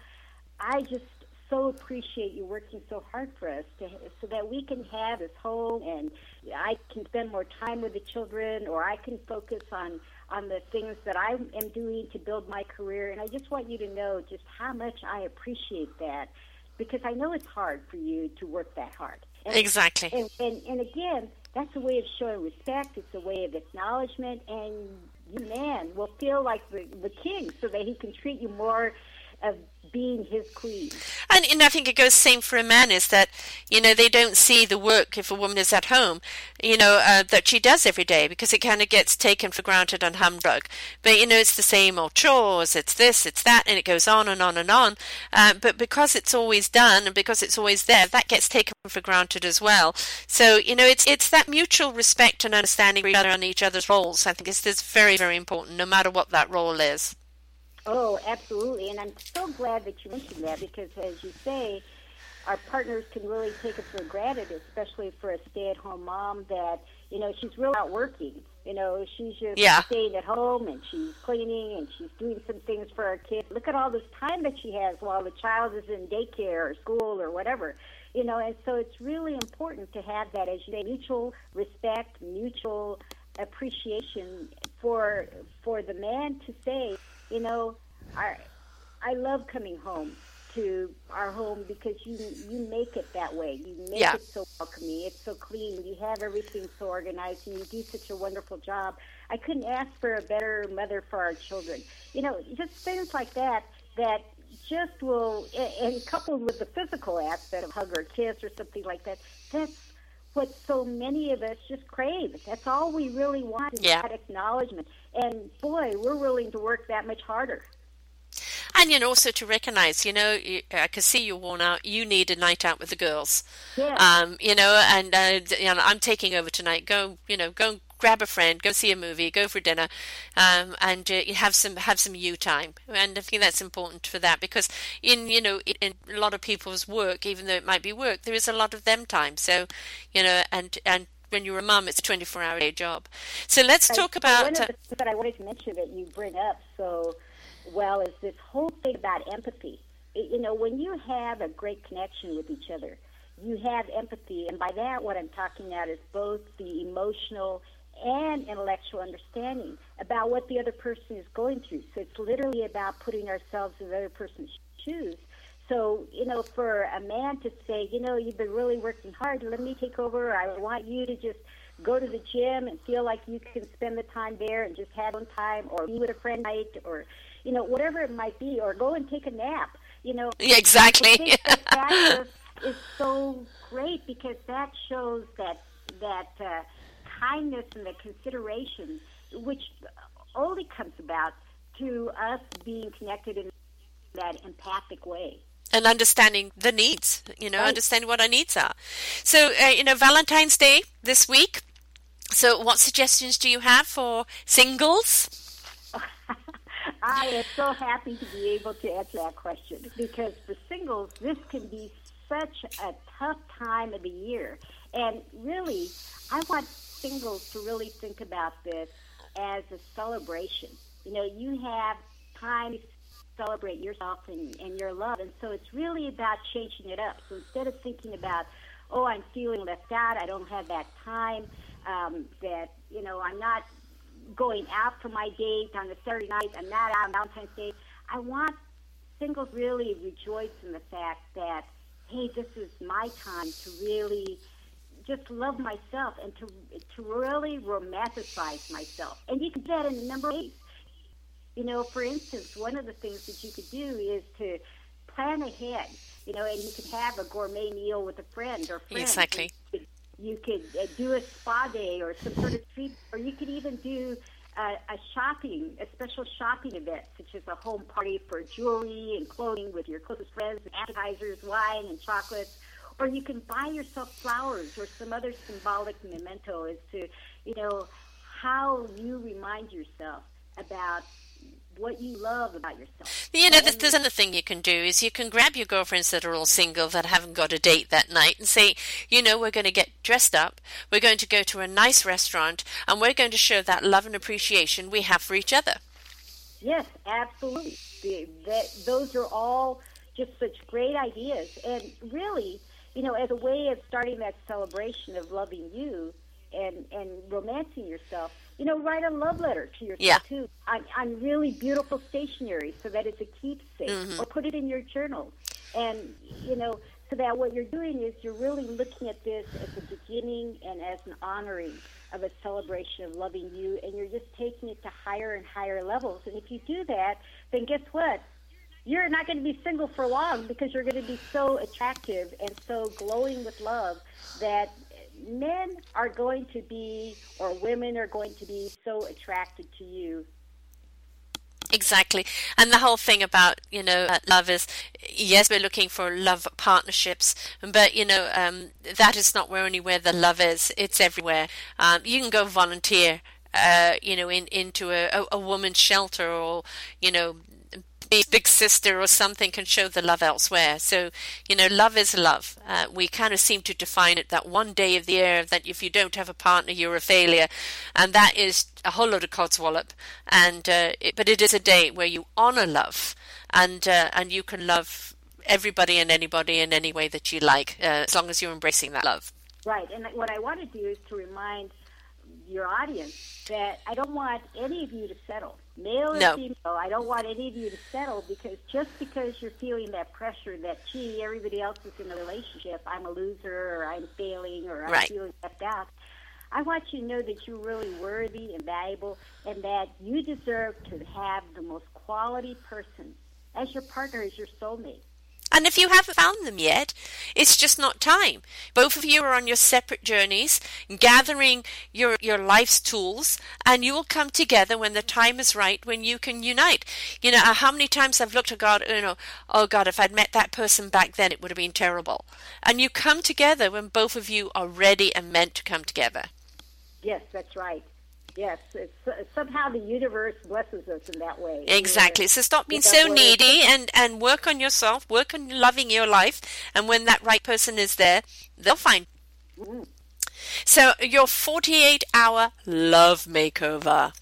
I just so appreciate you working so hard for us to, so that we can have this home and I can spend more time with the children, or I can focus on on the things that I am doing to build my career. And I just want you to know just how much I appreciate that, because I know it's hard for you to work that hard. And, exactly. And, and, and again, that's a way of showing respect. It's a way of acknowledgement, and you, man, will feel like the, the king, so that he can treat you more of being his queen. And, and I think it goes same for a man, is that, you know, they don't see the work, if a woman is at home, you know, uh, that she does every day, because it kind of gets taken for granted and humdrum. But, you know, it's the same old chores, it's this, it's that, and it goes on and on and on. Uh, but because it's always done and because it's always there, that gets taken for granted as well. So, you know, it's it's that mutual respect and understanding each other and each other's roles. I think it's, it's very, very important, no matter what that role is. Oh, absolutely. And I'm so glad that you mentioned that, because, as you say, our partners can really take it for granted, especially for a stay-at-home mom that, you know, she's really not working. You know, she's just yeah. staying at home, and she's cleaning, and she's doing some things for our kids. Look at all this time that she has while the child is in daycare or school or whatever. You know, and so it's really important to have that, as you say, mutual respect, mutual appreciation for for the man to say, you know, I, I love coming home to our home because you you make it that way. You make yeah. it so welcoming. It's so clean. You have everything so organized, and you do such a wonderful job. I couldn't ask for a better mother for our children. You know, just things like that that just will, and coupled with the physical aspect of hug or kiss or something like that, that's what so many of us just crave. That's all we really want, is yeah. that acknowledgement. And boy, we're willing to work that much harder. And, you know, also to recognize, you know, I can see you're worn out. You need a night out with the girls. Yeah. Um, you know, and, uh, you know, I'm taking over tonight. Go, you know, go grab a friend, go see a movie, go for dinner, um, and uh, you have some have some you time. And I think that's important for that, because in, you know, in a lot of people's work, even though it might be work, there is a lot of them time. So, you know, and and when you're a mum, it's a twenty-four hour day job. So let's right. talk so about... One of the things that I wanted to mention that you bring up so well is this whole thing about empathy. It, you know, when you have a great connection with each other, you have empathy. And by that, what I'm talking about is both the emotional and intellectual understanding about what the other person is going through. So it's literally about putting ourselves in the other person's shoes. So, you know, for a man to say, you know, you've been really working hard, let me take over. I want you to just go to the gym and feel like you can spend the time there and just have one time, or be with a friend night, or, you know, whatever it might be, or go and take a nap, you know. Yeah, exactly. I think that, that is, is so great, because that shows that, that uh, kindness and the consideration, which only comes about to us being connected in that empathic way. And understanding the needs, you know, right. understanding what our needs are. So, uh, you know, Valentine's Day this week. So what suggestions do you have for singles? I am so happy to be able to answer that question, because for singles, this can be such a tough time of the year. And really, I want singles to really think about this as a celebration. You know, you have time to celebrate yourself and, and your love, and so it's really about changing it up. So instead of thinking about, oh, I'm feeling left out, I don't have that time, um, that, you know, I'm not going out for my date on the Saturday night, I'm not out on Valentine's Day, I want singles really rejoice in the fact that, hey, this is my time to really just love myself and to to really romanticize myself. And you can do that in a number of ways. You know, for instance, one of the things that you could do is to plan ahead, you know, and you could have a gourmet meal with a friend or friends. Exactly. You could, you could uh, do a spa day or some sort of treat, or you could even do uh, a shopping, a special shopping event, such as a home party for jewelry and clothing with your closest friends, appetizers, wine and chocolates. Or you can buy yourself flowers or some other symbolic memento as to, you know, how you remind yourself about what you love about yourself. You know, there's, there's another thing you can do is you can grab your girlfriends that are all single that haven't got a date that night and say, you know, we're going to get dressed up, we're going to go to a nice restaurant, and we're going to show that love and appreciation we have for each other. Yes, absolutely. The, that, those are all just such great ideas. And really, you know, as a way of starting that celebration of loving you and, and romancing yourself, you know, write a love letter to yourself, yeah. too, on, on really beautiful stationery so that it's a keepsake, mm-hmm. or put it in your journal. And, you know, so that what you're doing is you're really looking at this as a beginning and as an honoring of a celebration of loving you, and you're just taking it to higher and higher levels. And if you do that, then guess what? You're not going to be single for long because you're going to be so attractive and so glowing with love that men are going to be, or women are going to be so attracted to you. Exactly. And the whole thing about, you know, uh, love is, yes, we're looking for love partnerships, but, you know, um, that is not where only where the love is. It's everywhere. Um, you can go volunteer, uh, you know, in, into a, a, a woman's shelter, or, you know, big sister or something can show the love elsewhere. So, you know, love is love. Uh, we kind of seem to define it that one day of the year that if you don't have a partner, you're a failure. And that is a whole load of codswallop. And, uh, it, but it is a day where you honor love, and, uh, and you can love everybody and anybody in any way that you like, uh, as long as you're embracing that love. Right. And what I want to do is to remind your audience that I don't want any of you to settle. Male or no. female, I don't want any of you to settle, because just because you're feeling that pressure that, gee, everybody else is in a relationship, I'm a loser, or I'm failing, or I'm right. feeling left out, I want you to know that you're really worthy and valuable, and that you deserve to have the most quality person as your partner, as your soulmate. And if you haven't found them yet, it's just not time. Both of you are on your separate journeys, gathering your, your life's tools, and you will come together when the time is right, when you can unite. You know, how many times I've looked at God, you know, oh God, if I'd met that person back then, it would have been terrible. And you come together when both of you are ready and meant to come together. Yes, that's right. Yes, it's, uh, somehow the universe blesses us in that way. Exactly. So stop being so needy and, and work on yourself, work on loving your life, and when that right person is there, they'll find you. Mm. So your forty-eight hour love makeover.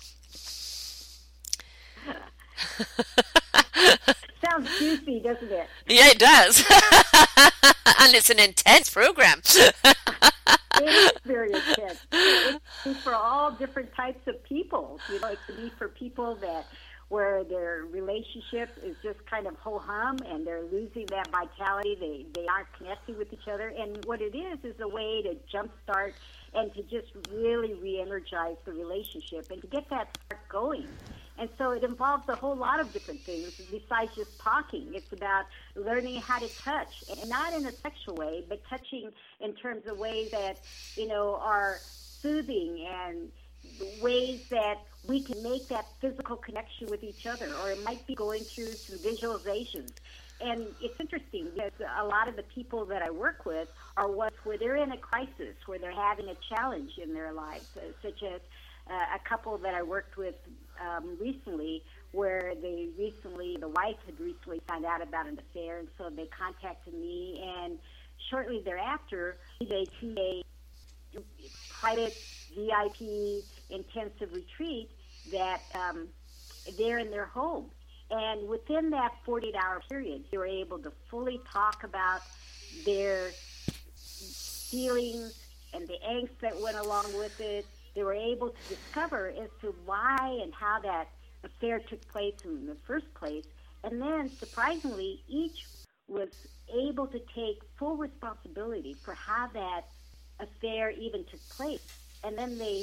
Sounds juicy, doesn't it? Yeah, it does. And it's an intense program. It is very intense. It's for all different types of people. You know, it could be for people that where their relationship is just kind of ho-hum and they're losing that vitality. They they aren't connecting with each other. And what it is is a way to jumpstart and to just really re-energize the relationship and to get that spark going. And so it involves a whole lot of different things besides just talking. It's about learning how to touch, and not in a sexual way, but touching in terms of ways that, you know, are soothing and ways that we can make that physical connection with each other. Or it might be going through some visualizations. And it's interesting because a lot of the people that I work with are ones where they're in a crisis, where they're having a challenge in their lives, uh, such as uh, a couple that I worked with um, recently, where they recently, the wife had recently found out about an affair, and so they contacted me, and shortly thereafter, they to a private V I P intensive retreat, that um, they're in their home. And within that forty-eight hour period, they were able to fully talk about their feelings and the angst that went along with it. They were able to discover as to why and how that affair took place in the first place. And then, surprisingly, each was able to take full responsibility for how that affair even took place. And then they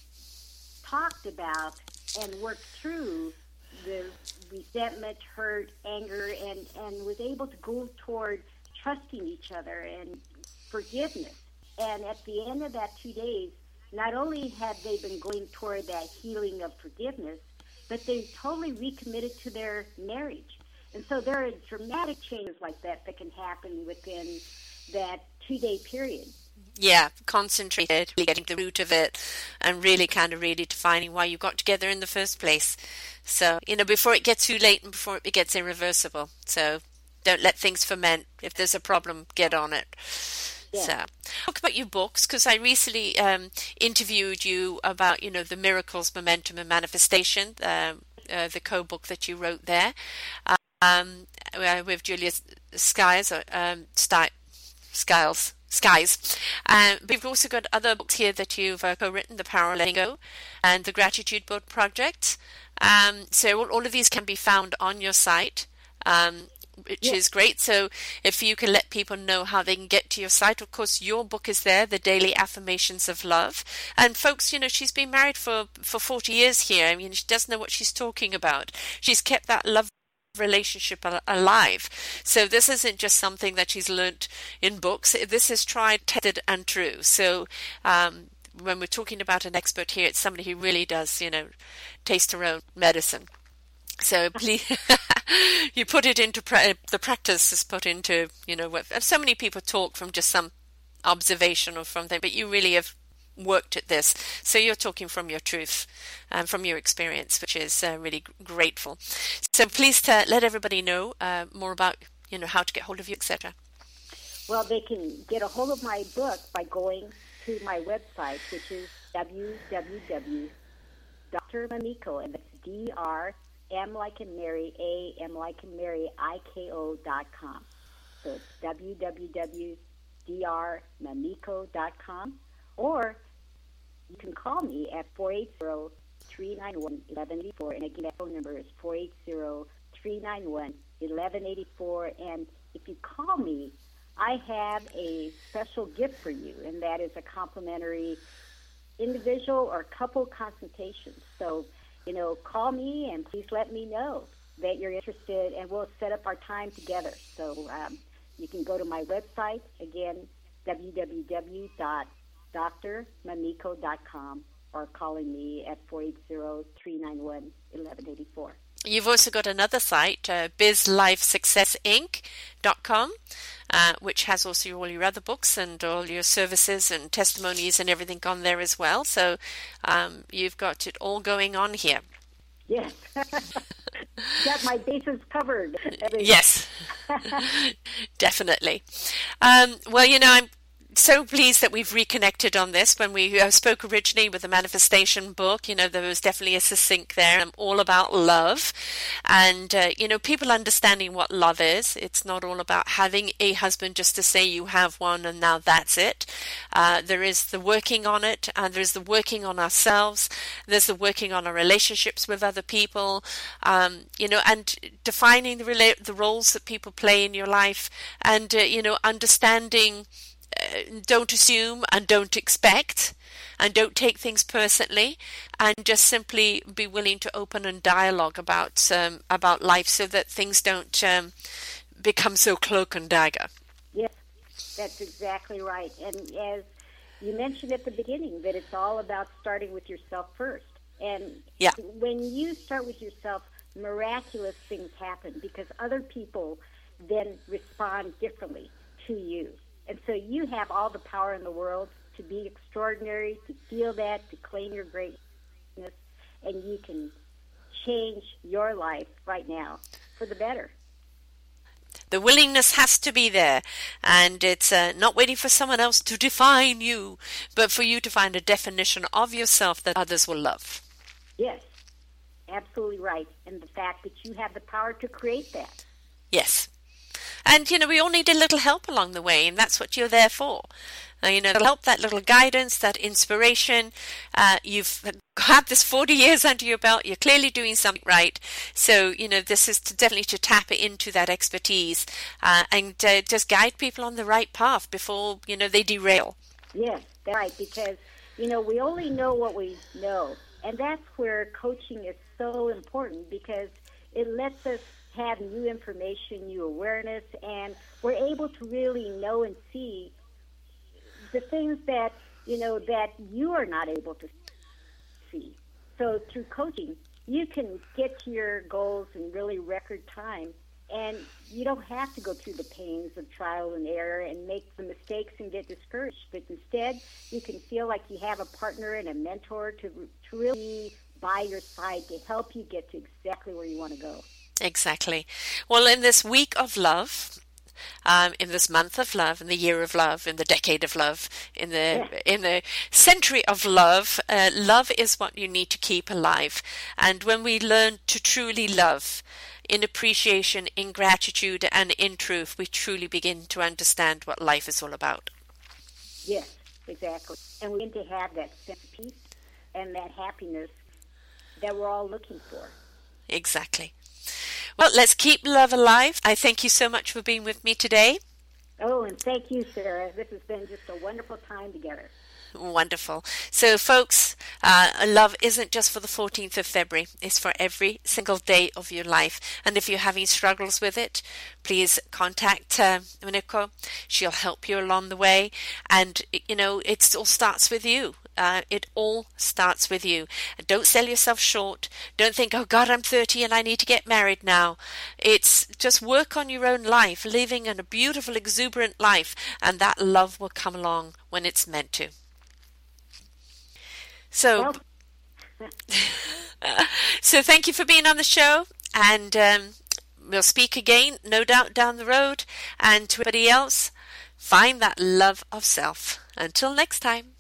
talked about and worked through the resentment, hurt, anger, and, and was able to go toward trusting each other and forgiveness. And at the end of that two days, not only had they been going toward that healing of forgiveness, but they totally recommitted to their marriage. And so there are dramatic changes like that that can happen within that two-day period. Yeah, concentrated, really getting to the root of it and really kind of really defining why you got together in the first place. So, you know, before it gets too late and before it gets irreversible. So don't let things ferment. If there's a problem, get on it. Yeah. So, talk about your books, because I recently um, interviewed you about, you know, the Miracles, Momentum and Manifestation, um, uh, the co-book that you wrote there um, with Julia Skiles, um, Sti- Skiles. Skies. Um, but you've also got other books here that you've uh, co-written, The Power of Letting Go and The Gratitude Boat Project. Um, so all, all of these can be found on your site, um, which yeah. is great. So if you can let people know how they can get to your site, of course, your book is there, The Daily Affirmations of Love. And folks, you know, she's been married for, for forty years here. I mean, she doesn't know what she's talking about. She's kept that love relationship alive. So this isn't just something that she's learnt in books. This is tried, tested, and true. So um, when we're talking about an expert here, it's somebody who really does, you know, taste her own medicine. So please, you put it into pra- the practice is put into, you know, what so many people talk from just some observation or from them, but you really have worked at this. So you're talking from your truth and um, from your experience, which is uh, really grateful. So please to let everybody know uh, more about, you know, how to get hold of you, et cetera. Well, they can get a hold of my book by going to my website, which is w w w dot Doctor Mamiko, and that's D R M like in Mary, A M like in Mary, I K O dot com. So it's w w w dot d r mamiko dot com, or you can call me at four eight zero, three nine one, one one eight four, and again, that phone number is four eight zero, three nine one, one one eight four, and if you call me, I have a special gift for you, and that is a complimentary individual or couple consultation. So, you know, call me and please let me know that you're interested, and we'll set up our time together. So um, you can go to my website, again, w w w dot Doctor Mamiko dot com, or calling me at four eight zero, three nine one, one one eight four. You've also got another site, uh, biz life success inc dot com, uh, which has also all your other books and all your services and testimonies and everything on there as well. So um, you've got it all going on here. Yes. Got my bases covered. Yes, definitely. Um, well, you know, I'm so pleased that we've reconnected on this. When we uh, spoke originally with the manifestation book, you know, there was definitely a succinct there. I'm all about love, and uh, you know, people understanding what love is. It's not all about having a husband just to say you have one and now that's it. Uh, there is the working on it, and there's the working on ourselves. There's the working on our relationships with other people, um, you know, and defining the rela- the roles that people play in your life, and uh, you know, understanding. Uh, don't assume and don't expect, and don't take things personally, and just simply be willing to open and dialogue about um, about life, so that things don't um, become so cloak and dagger. Yes, that's exactly right. And as you mentioned at the beginning, that it's all about starting with yourself first. And yeah. when you start with yourself, miraculous things happen, because other people then respond differently to you. And so you have all the power in the world to be extraordinary, to feel that, to claim your greatness, and you can change your life right now for the better. The willingness has to be there, and it's uh, not waiting for someone else to define you, but for you to find a definition of yourself that others will love. Yes, absolutely right. And the fact that you have the power to create that. Yes. And, you know, we all need a little help along the way, and that's what you're there for. Uh, you know, help, that little guidance, that inspiration. Uh, you've had this forty years under your belt. You're clearly doing something right. So, you know, this is to definitely to tap into that expertise uh, and uh, just guide people on the right path before, you know, they derail. Yes, that's right, because, you know, we only know what we know. And that's where coaching is so important, because it lets us have new information, new awareness, and we're able to really know and see the things that, you know, that you are not able to see. So through coaching, you can get to your goals in really record time, and you don't have to go through the pains of trial and error and make the mistakes and get discouraged. But instead, you can feel like you have a partner and a mentor to, to really be by your side to help you get to exactly where you want to go. Exactly. Well, in this week of love, um, in this month of love, in the year of love, in the decade of love, in the yeah. in the century of love, uh, love is what you need to keep alive. And when we learn to truly love, in appreciation, in gratitude, and in truth, we truly begin to understand what life is all about. Yes, exactly. And we need to have that sense of peace and that happiness that we're all looking for. Exactly. Well, let's keep love alive. I thank you so much for being with me today. Oh, and thank you, Sarah. This has been just a wonderful time together. Wonderful. So, folks, uh, love isn't just for the fourteenth of February. It's for every single day of your life. And if you're having struggles with it, please contact uh, Maniko. She'll help you along the way. And, you know, it all starts with you. Uh, it all starts with you. Don't sell yourself short. Don't think, oh God, I'm thirty and I need to get married now. It's just work on your own life, living in a beautiful, exuberant life, and that love will come along when it's meant to. So, so thank you for being on the show, and um, we'll speak again, no doubt, down the road. And to everybody else, find that love of self. Until next time.